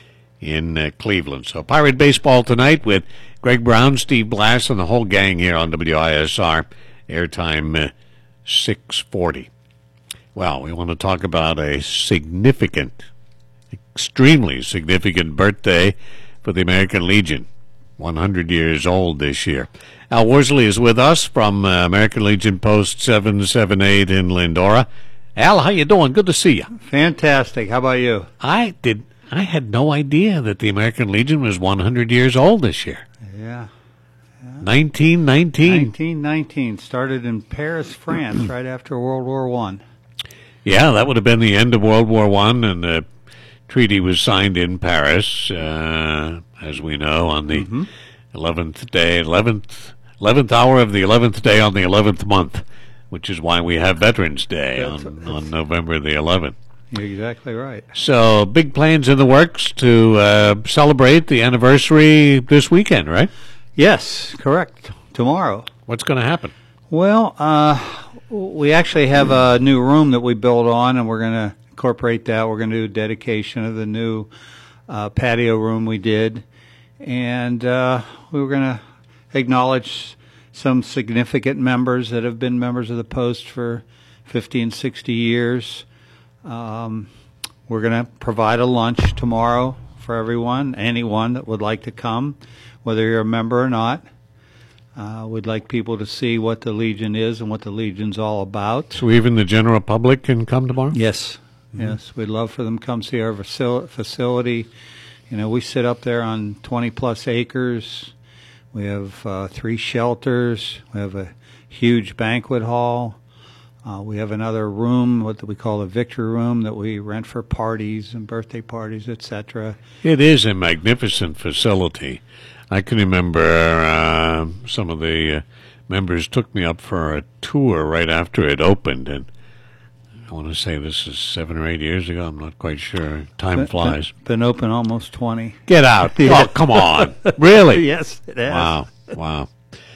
in uh, Cleveland. So Pirate baseball tonight with Greg Brown, Steve Blass, and the whole gang here on W I S R. Airtime uh, six forty. Well, we want to talk about a significant, extremely significant birthday for the American Legion. one hundred years old this year. Al Worsley is with us from uh, American Legion Post seven seventy-eight in Lindora. Al, how you doing? Good to see you. Fantastic. How about you? I did. I had no idea that the American Legion was one hundred years old this year. Yeah. yeah. nineteen nineteen. nineteen nineteen. Started in Paris, France, right after World War One. Yeah, that would have been the end of World War One, and the treaty was signed in Paris, uh, as we know, on the mm-hmm. eleventh day, eleventh, eleventh hour of the eleventh day on the eleventh month, which is why we have Veterans Day that's, on, that's, on November the eleventh. You're exactly right. So, big plans in the works to uh, celebrate the anniversary this weekend, right? Yes, correct. Tomorrow. What's going to happen? Well, uh, we actually have a new room that we built on, and we're going to incorporate that. We're going to do a dedication of the new uh, patio room we did. And uh, we were going to acknowledge some significant members that have been members of the Post for fifty and sixty years. Um, we're going to provide a lunch tomorrow for everyone, anyone that would like to come, whether you're a member or not. Uh, we'd like people to see what the Legion is and what the Legion's all about. So even the general public can come tomorrow? Yes. Mm-hmm. Yes. We'd love for them to come see our facil- facility. You know, we sit up there on twenty-plus acres. We have uh, three shelters. We have a huge banquet hall. Uh, we have another room, what we call the Victor Room, that we rent for parties and birthday parties, et cetera. It is a magnificent facility. I can remember uh, some of the uh, members took me up for a tour right after it opened, and I want to say this is seven or eight years ago. I'm not quite sure. Time been, flies. Been, been open almost twenty. Get out. Oh, come on. Really? Yes, it has. Wow. Wow.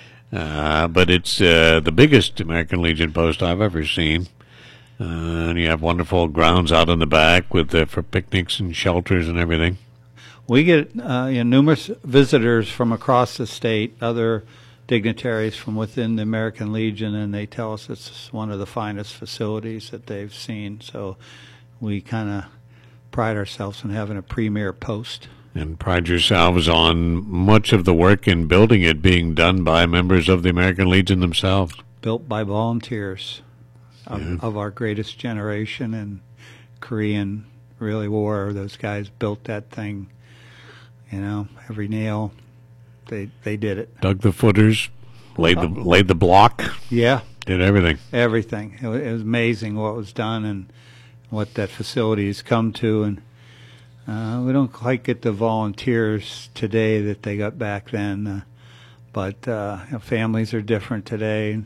Uh, but it's uh, the biggest American Legion post I've ever seen. Uh, and you have wonderful grounds out in the back with uh, for picnics and shelters and everything. We get uh, you know, numerous visitors from across the state, other dignitaries from within the American Legion, and they tell us it's one of the finest facilities that they've seen. So we kind of pride ourselves in having a premier post. And pride yourselves on much of the work in building it being done by members of the American Legion themselves. Built by volunteers of, yeah. of our greatest generation in Korean really war. Those guys built that thing, you know, every nail. They they did it. Dug the footers, laid the laid the block. Yeah, did everything. Everything. It was, it was amazing what was done and what that facility has come to. And uh, we don't quite get the volunteers today that they got back then. Uh, but uh, you know, families are different today.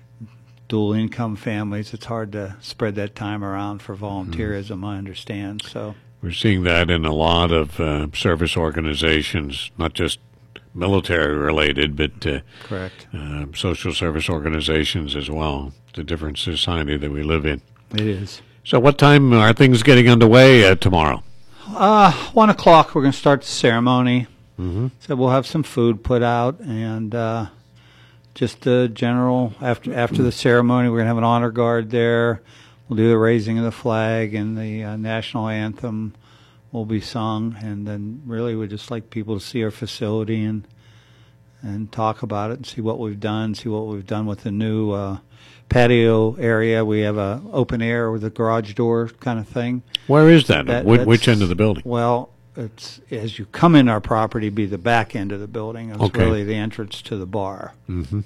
Dual income families. It's hard to spread that time around for volunteerism. Mm. I understand. So we're seeing that in a lot of uh, service organizations, not just military related, but uh, correct uh, social service organizations as well. It's a different society that we live in. It is. So what time are things getting underway uh, tomorrow? Uh, one o'clock we're going to start the ceremony. Mm-hmm. So we'll have some food put out, and uh, just the general, after after the ceremony, we're going to have an honor guard there. We'll do the raising of the flag, and the uh, national anthem will be sung, and then really we'd just like people to see our facility and and talk about it and see what we've done, see what we've done with the new uh, patio area. We have a open air with a garage door kind of thing. Where is that? that Wh- which end of the building? Well, it's as you come in our property, be the back end of the building. It's okay. really the entrance to the bar. Mm-hmm.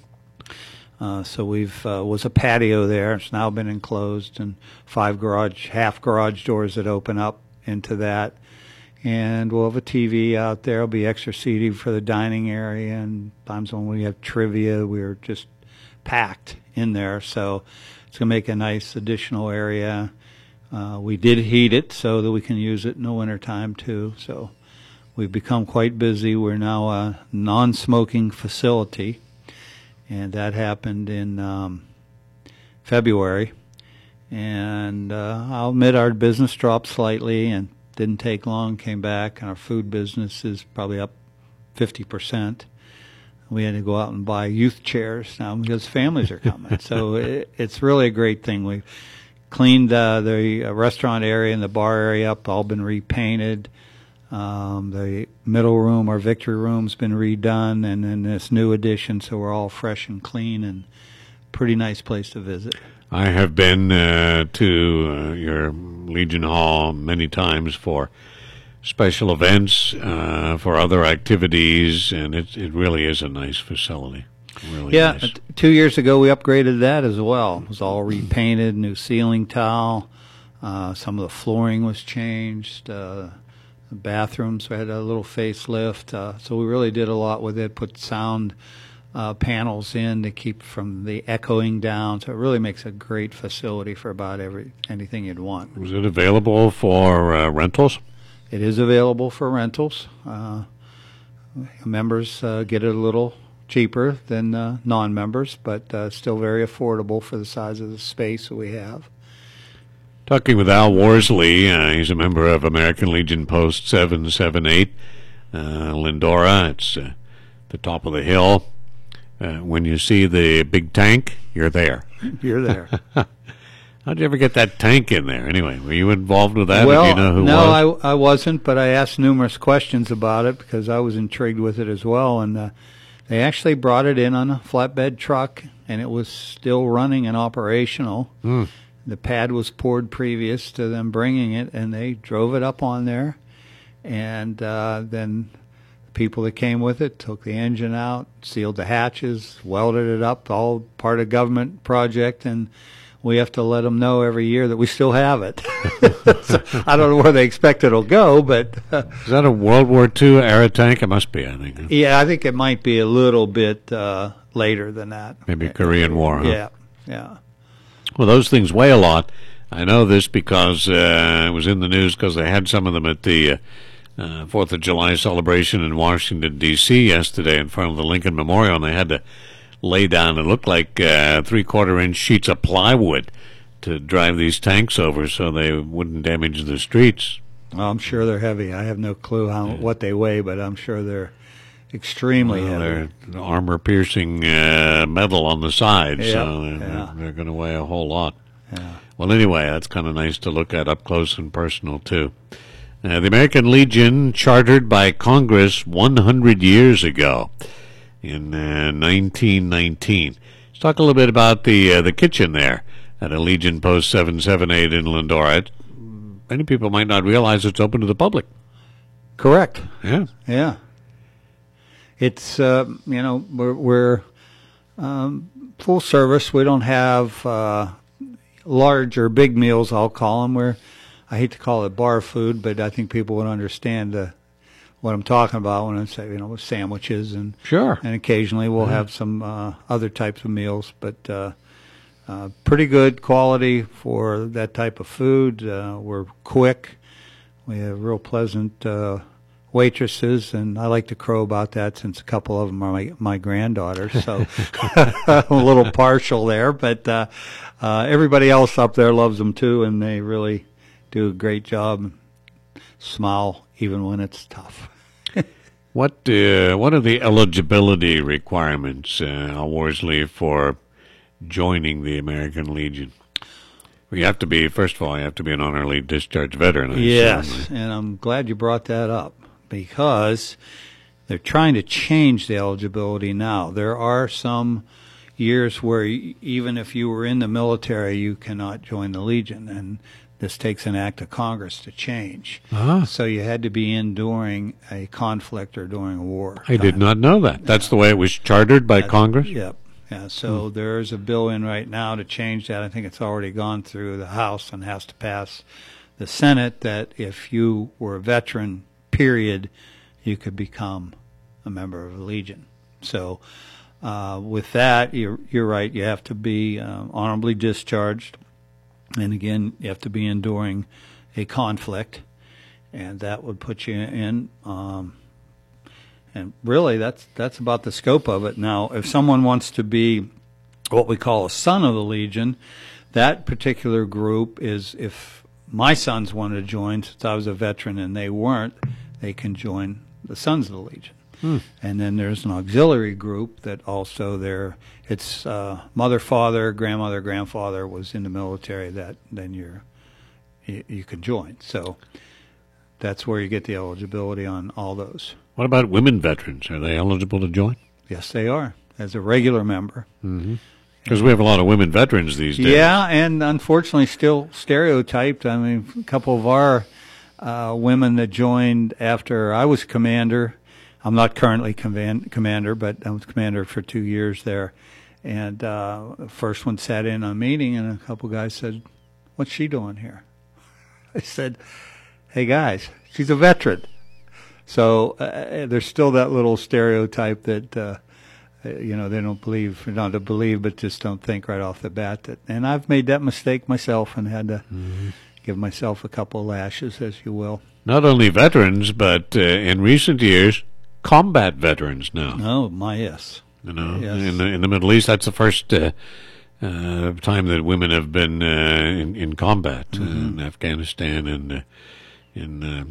Uh, so we've uh, was a patio there. It's now been enclosed, and five garage, half garage doors that open up into that. And we'll have a T V out there. There'll be extra seating for the dining area, and times when we have trivia, we're just packed in there. So it's going to make a nice additional area. Uh, we did heat it so that we can use it in the wintertime, too. So we've become quite busy. We're now a non-smoking facility, and that happened in um, February. And uh, I'll admit our business dropped slightly, and didn't take long, came back, and our food business is probably up fifty percent. We had to go out and buy youth chairs now because families are coming. So it, it's really a great thing. We've cleaned uh, the uh, restaurant area and the bar area up, all been repainted. Um, the middle room, our victory room's been redone, and then this new addition, so we're all fresh and clean, and pretty nice place to visit. I have been uh, to uh, your Legion Hall many times for special events, uh, for other activities, and it it really is a nice facility. Really yeah, nice. t- two years ago we upgraded that as well. It was all repainted, new ceiling tile. Uh, some of the flooring was changed. Uh, the bathrooms we had a little facelift. Uh, so we really did a lot with it. Put sound Uh, panels in to keep from the echoing down, so it really makes a great facility for about every anything you'd want. Was it available for uh, rentals? It is available for rentals. Uh, members uh, get it a little cheaper than uh, non-members, but uh, still very affordable for the size of the space that we have. Talking with Al Worsley, uh, he's a member of American Legion Post seven seven eight, uh, Lindora. It's uh, the top of the hill. Uh, when you see the big tank, you're there. You're there. How'd you ever get that tank in there? Anyway, were you involved with that? Well, Did you know who no, was? I, I wasn't, but I asked numerous questions about it because I was intrigued with it as well. And uh, they actually brought it in on a flatbed truck, and it was still running and operational. Mm. The pad was poured previous to them bringing it, and they drove it up on there. And uh, then people that came with it took the engine out, sealed the hatches, welded it up, all part of government project, and we have to let them know every year that we still have it. So I don't know where they expect it'll go, but uh, is that a World War Two era tank? It must be, I think. Yeah, I think it might be a little bit uh, later than that. Maybe Korean War, huh? Yeah, yeah. Well, those things weigh a lot. I know this because uh, it was in the news because they had some of them at the uh, Uh, Fourth of July celebration in Washington, D C yesterday in front of the Lincoln Memorial, and they had to lay down, it looked like uh, three-quarter inch sheets of plywood to drive these tanks over so they wouldn't damage the streets. Well, I'm sure they're heavy. I have no clue how yeah. what they weigh, but I'm sure they're extremely well, heavy. They're armor-piercing uh, metal on the sides, Yep, so they're, yeah. they're going to weigh a whole lot. Yeah. Well, anyway, that's kind of nice to look at up close and personal, too. Uh, the American Legion, chartered by Congress one hundred years ago in uh, nineteen nineteen. Let's talk a little bit about the uh, the kitchen there at a Legion Post seven seventy-eight in Lindora. Many people might not realize it's open to the public. Correct. Yeah. Yeah. It's, uh, you know, we're, we're um, full service. We don't have uh, large or big meals, I'll call them. We're, I hate to call it bar food, but I think people would understand uh, what I'm talking about when I say, you know, with sandwiches. And, sure. And occasionally we'll Yeah. have some uh, other types of meals, but uh, uh, pretty good quality for that type of food. Uh, we're quick. We have real pleasant uh, waitresses, and I like to crow about that since a couple of them are my, my granddaughters, so I'm a little partial there. But uh, uh, everybody else up there loves them too, and they really do a great job. Smile even when it's tough. What uh, what are the eligibility requirements, uh, Worsley, for joining the American Legion? Well, you have to be, first of all, you have to be an honorary discharged veteran. I Yes, assume. and I'm glad you brought that up because they're trying to change the eligibility now. There are some years where y- even if you were in the military, you cannot join the Legion, and this takes an act of Congress to change. Ah. So you had to be in during a conflict or during a war. I did not know that. That's the way it was chartered by That- Congress? Yep. Yeah, so there's a bill in right now to change that. I think it's already gone through the House and has to pass the Senate, that if you were a veteran, period, you could become a member of the Legion. So uh, with that, you're, you're right. You have to be um, honorably discharged. And again, you have to be enduring a conflict. And that would put you in... Um, And really, that's that's about the scope of it. Now, if someone wants to be what we call a son of the Legion, that particular group is, if my sons wanted to join, since I was a veteran and they weren't, they can join the Sons of the Legion. Hmm. And then there's an auxiliary group that also there, it's uh, mother, father, grandmother, grandfather was in the military, that then you're, you, you can join. So that's where you get the eligibility on all those. What about women veterans? Are they eligible to join? Yes, they are, as a regular member. Mm-hmm. Because we have a lot of women veterans these days. Yeah, and unfortunately still stereotyped. I mean, a couple of our uh, women that joined after I was commander, I'm not currently command, commander, but I was commander for two years there. And uh, the first one sat in on a meeting, and a couple guys said, "What's she doing here?" I said, "Hey, guys, she's a veteran." So uh, there's still that little stereotype that, uh, you know, they don't believe, not to believe, but just don't think right off the bat. That, and I've made that mistake myself and had to mm-hmm. give myself a couple of lashes, as you will. Not only veterans, but uh, in recent years, combat veterans now. Oh, my, yes. You know, Yes. in the in the Middle East, that's the first uh, uh, time that women have been uh, in in combat uh, Mhm. in Afghanistan and uh, in uh,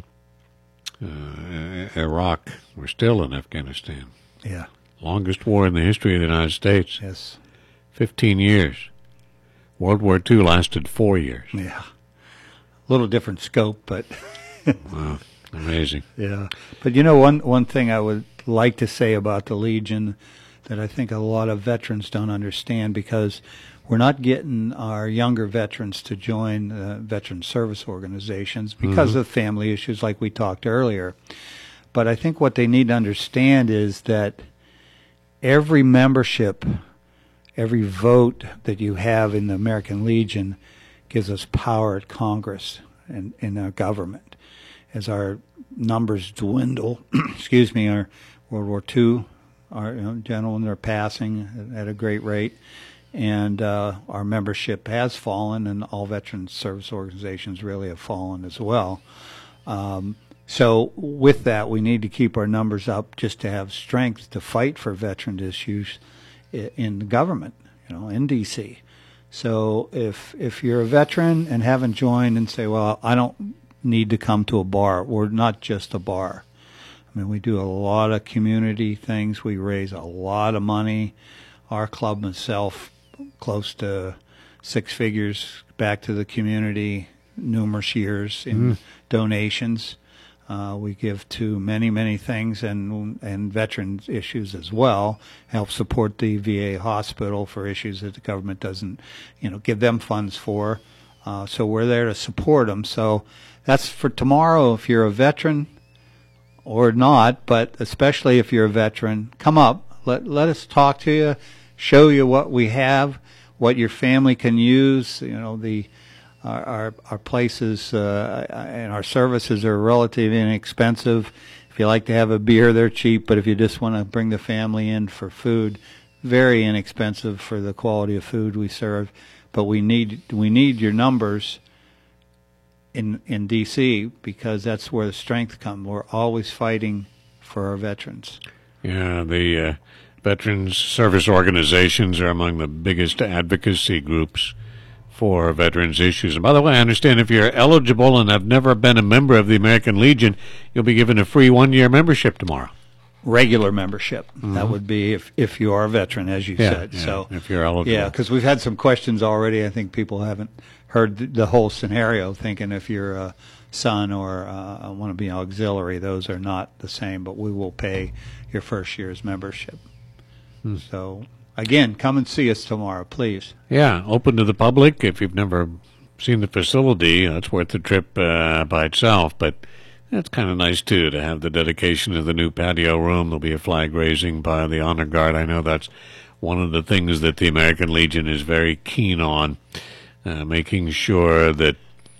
uh, Iraq. We're still in Afghanistan. Yeah. Longest war in the history of the United States. Yes. Fifteen years. World War Two lasted four years. Yeah. A little different scope, but wow, amazing. Yeah. But you know, one one thing I would like to say about the Legion that I think a lot of veterans don't understand, because we're not getting our younger veterans to join uh, veteran service organizations because Mhm. of family issues like we talked earlier. But I think what they need to understand is that every membership, every vote that you have in the American Legion gives us power at Congress and in our government. As our numbers dwindle, excuse me, our World War Two, our you know, gentlemen are passing at a great rate, and uh, our membership has fallen, and all veteran service organizations really have fallen as well. Um, so with that, we need to keep our numbers up just to have strength to fight for veteran issues i- in the government, you know, in D C. So if if you're a veteran and haven't joined and say, well, I don't need to come to a bar, we're not just a bar. I mean, we do a lot of community things. We raise a lot of money. Our club itself, close to six figures back to the community, numerous years in Mm. donations. Uh, we give to many, many things and and veterans issues as well. Help support the V A hospital for issues that the government doesn't, you know, give them funds for. Uh, so we're there to support them. So that's for tomorrow. If you're a veteran or not, but especially if you're a veteran, come up. Let let us talk to you, show you what we have, what your family can use. You know, the our our, our places uh, and our services are relatively inexpensive. If you like to have a beer, they're cheap. But if you just want to bring the family in for food, very inexpensive for the quality of food we serve. But we need we need your numbers in in D C because that's where the strength comes. We're always fighting for our veterans. Yeah, the uh, veterans service organizations are among the biggest advocacy groups for veterans issues. And by the way, I understand if you're eligible and have never been a member of the American Legion, you'll be given a free one-year membership tomorrow. Regular membership. Mm-hmm. That would be if if you are a veteran, as you Yeah, said. yeah, so if you're eligible. Yeah, because we've had some questions already. I think people haven't heard the, the whole scenario, thinking if you're a son or uh, want to be an auxiliary, those are not the same. But we will pay your first year's membership. Hmm. So again, come and see us tomorrow, please. Yeah, open to the public. If you've never seen the facility, uh, it's worth the trip uh, by itself. But it's kind of nice, too, to have the dedication of the new patio room. There'll be a flag raising by the Honor Guard. I know that's one of the things that the American Legion is very keen on, uh, making sure that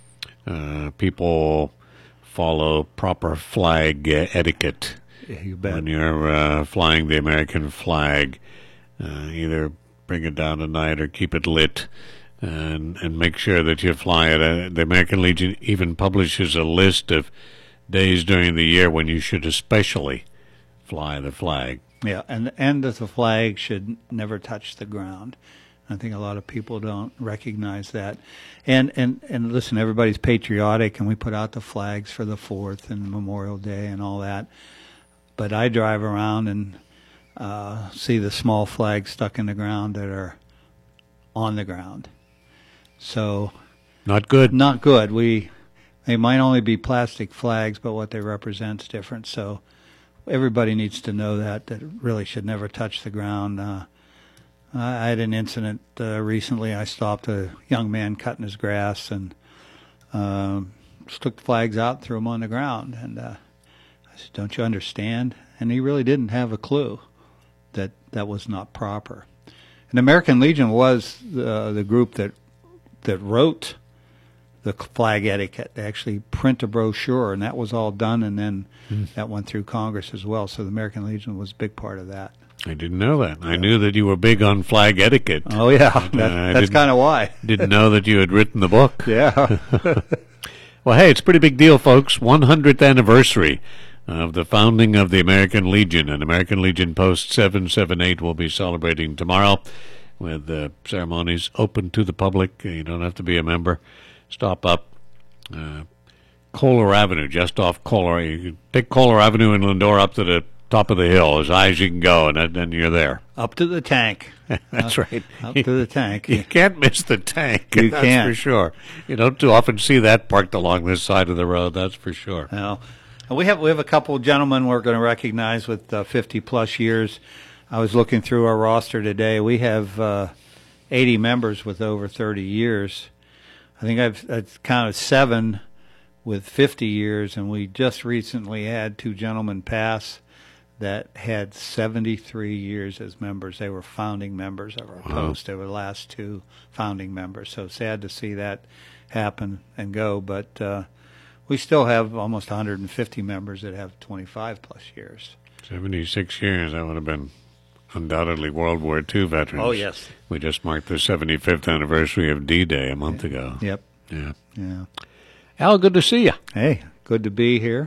uh, people follow proper flag uh, etiquette. Yeah, you bet. When you're uh, flying the American flag, uh, either bring it down at night or keep it lit, and and make sure that you fly it. Uh, the American Legion even publishes a list of days during the year when you should especially fly the flag. Yeah, and the end of the flag should never touch the ground. I think a lot of people don't recognize that. And, and, and listen, everybody's patriotic, and we put out the flags for the fourth and Memorial Day and all that. But I drive around and uh, see the small flags stuck in the ground that are on the ground. So not good. Not good. We they might only be plastic flags, but what they represent is different. So everybody needs to know that that it really should never touch the ground. Uh, I had an incident uh, recently. I stopped a young man cutting his grass and uh, just took the flags out, threw them on the ground, and uh, I said, "Don't you understand?" And he really didn't have a clue that that was not proper. And American Legion was the, the group that that wrote the flag etiquette. They actually print a brochure, and that was all done, and then mm. that went through Congress as well. So the American Legion was a big part of that. I didn't know that. I knew that you were big on flag etiquette. Oh, yeah. But, that, uh, that's kind of why. Didn't know that you had written the book. Yeah. Well, hey, it's a pretty big deal, folks. one hundredth anniversary of the founding of the American Legion. And American Legion Post seven seven eight will be celebrating tomorrow with uh, ceremonies open to the public. You don't have to be a member. Stop up uh, Kohler Avenue, just off Kohler. You can take Kohler Avenue in Lindor up to the top of the hill as high as you can go, and then you're there. Up to the tank. That's up, right. Up to the tank. You can't miss the tank. You that's can't. for sure. You don't too often see that parked along this side of the road. That's for sure. No. And we have we have a couple of gentlemen we're going to recognize with uh, fifty plus years. I was looking through our roster today. We have uh, eighty members with over thirty years. I think I've, I've counted seven with fifty years, and we just recently had two gentlemen pass that had seventy-three years as members. They were founding members of our Wow. post. They were the last two founding members. So sad to see that happen and go. But uh, we still have almost one hundred fifty members that have twenty-five plus years. seventy-six years. That would have been undoubtedly World War Two veterans. Oh, yes. We just marked the seventy-fifth anniversary of D-Day a month ago. Yep. Yeah. Yeah. Al, good to see you. Hey, good to be here.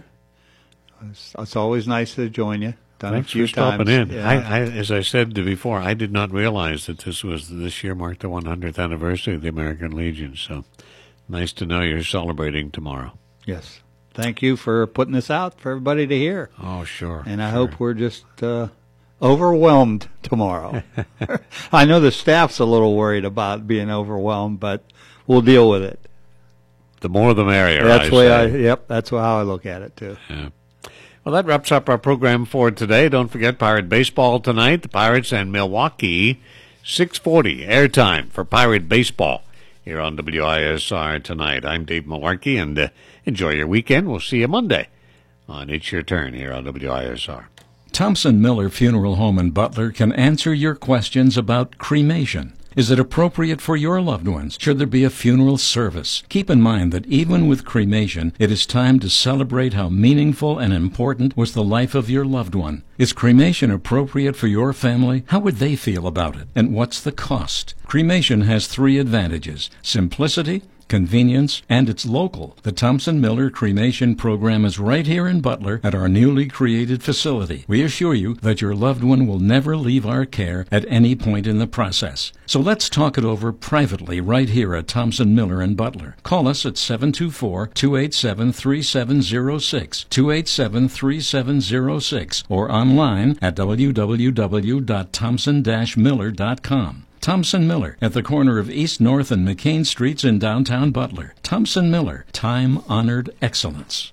It's, it's always nice to join you. Done Thanks a few for stopping times. in. Yeah. I, I, as I said before, I did not realize that this was this year marked the one hundredth anniversary of the American Legion. So nice to know you're celebrating tomorrow. Yes. thank you for putting this out for everybody to hear. Oh, sure. And I sure. hope we're just uh, overwhelmed tomorrow. I know the staff's a little worried about being overwhelmed, but we'll deal with it. The more the merrier. That's I the way say. I. Yep, that's how I look at it too. Yeah. Well, that wraps up our program for today. Don't forget Pirate Baseball tonight. The Pirates and Milwaukee, six forty airtime for Pirate Baseball here on W I S R tonight. I'm Dave Malarkey, and uh, enjoy your weekend. We'll see you Monday on It's Your Turn here on W I S R. Thompson Miller Funeral Home in Butler can answer your questions about cremation. Is it appropriate for your loved ones? Should there be a funeral service? Keep in mind that even with cremation, it is time to celebrate how meaningful and important was the life of your loved one. Is cremation appropriate for your family? How would they feel about it? And what's the cost? Cremation has three advantages: simplicity, convenience, and it's local. The Thompson Miller Cremation Program is right here in Butler at our newly created facility. We assure you that your loved one will never leave our care at any point in the process. So let's talk it over privately right here at Thompson Miller in Butler. Call us at seven two four, two eight seven, three seven zero six, two eight seven, three seven zero six, or online at w w w dot thompson dash miller dot com. Thompson Miller, at the corner of East, North, and McCain Streets in downtown Butler. Thompson Miller, time-honored excellence.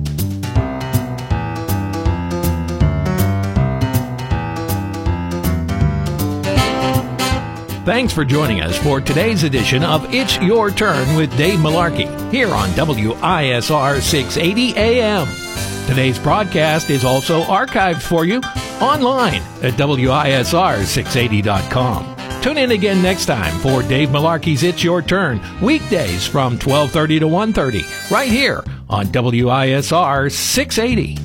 Thanks for joining us for today's edition of It's Your Turn with Dave Malarkey here on W I S R six eighty A M. Today's broadcast is also archived for you online at W I S R six eighty dot com. Tune in again next time for Dave Malarkey's It's Your Turn, weekdays from twelve thirty to one thirty, right here on W I S R six eighty.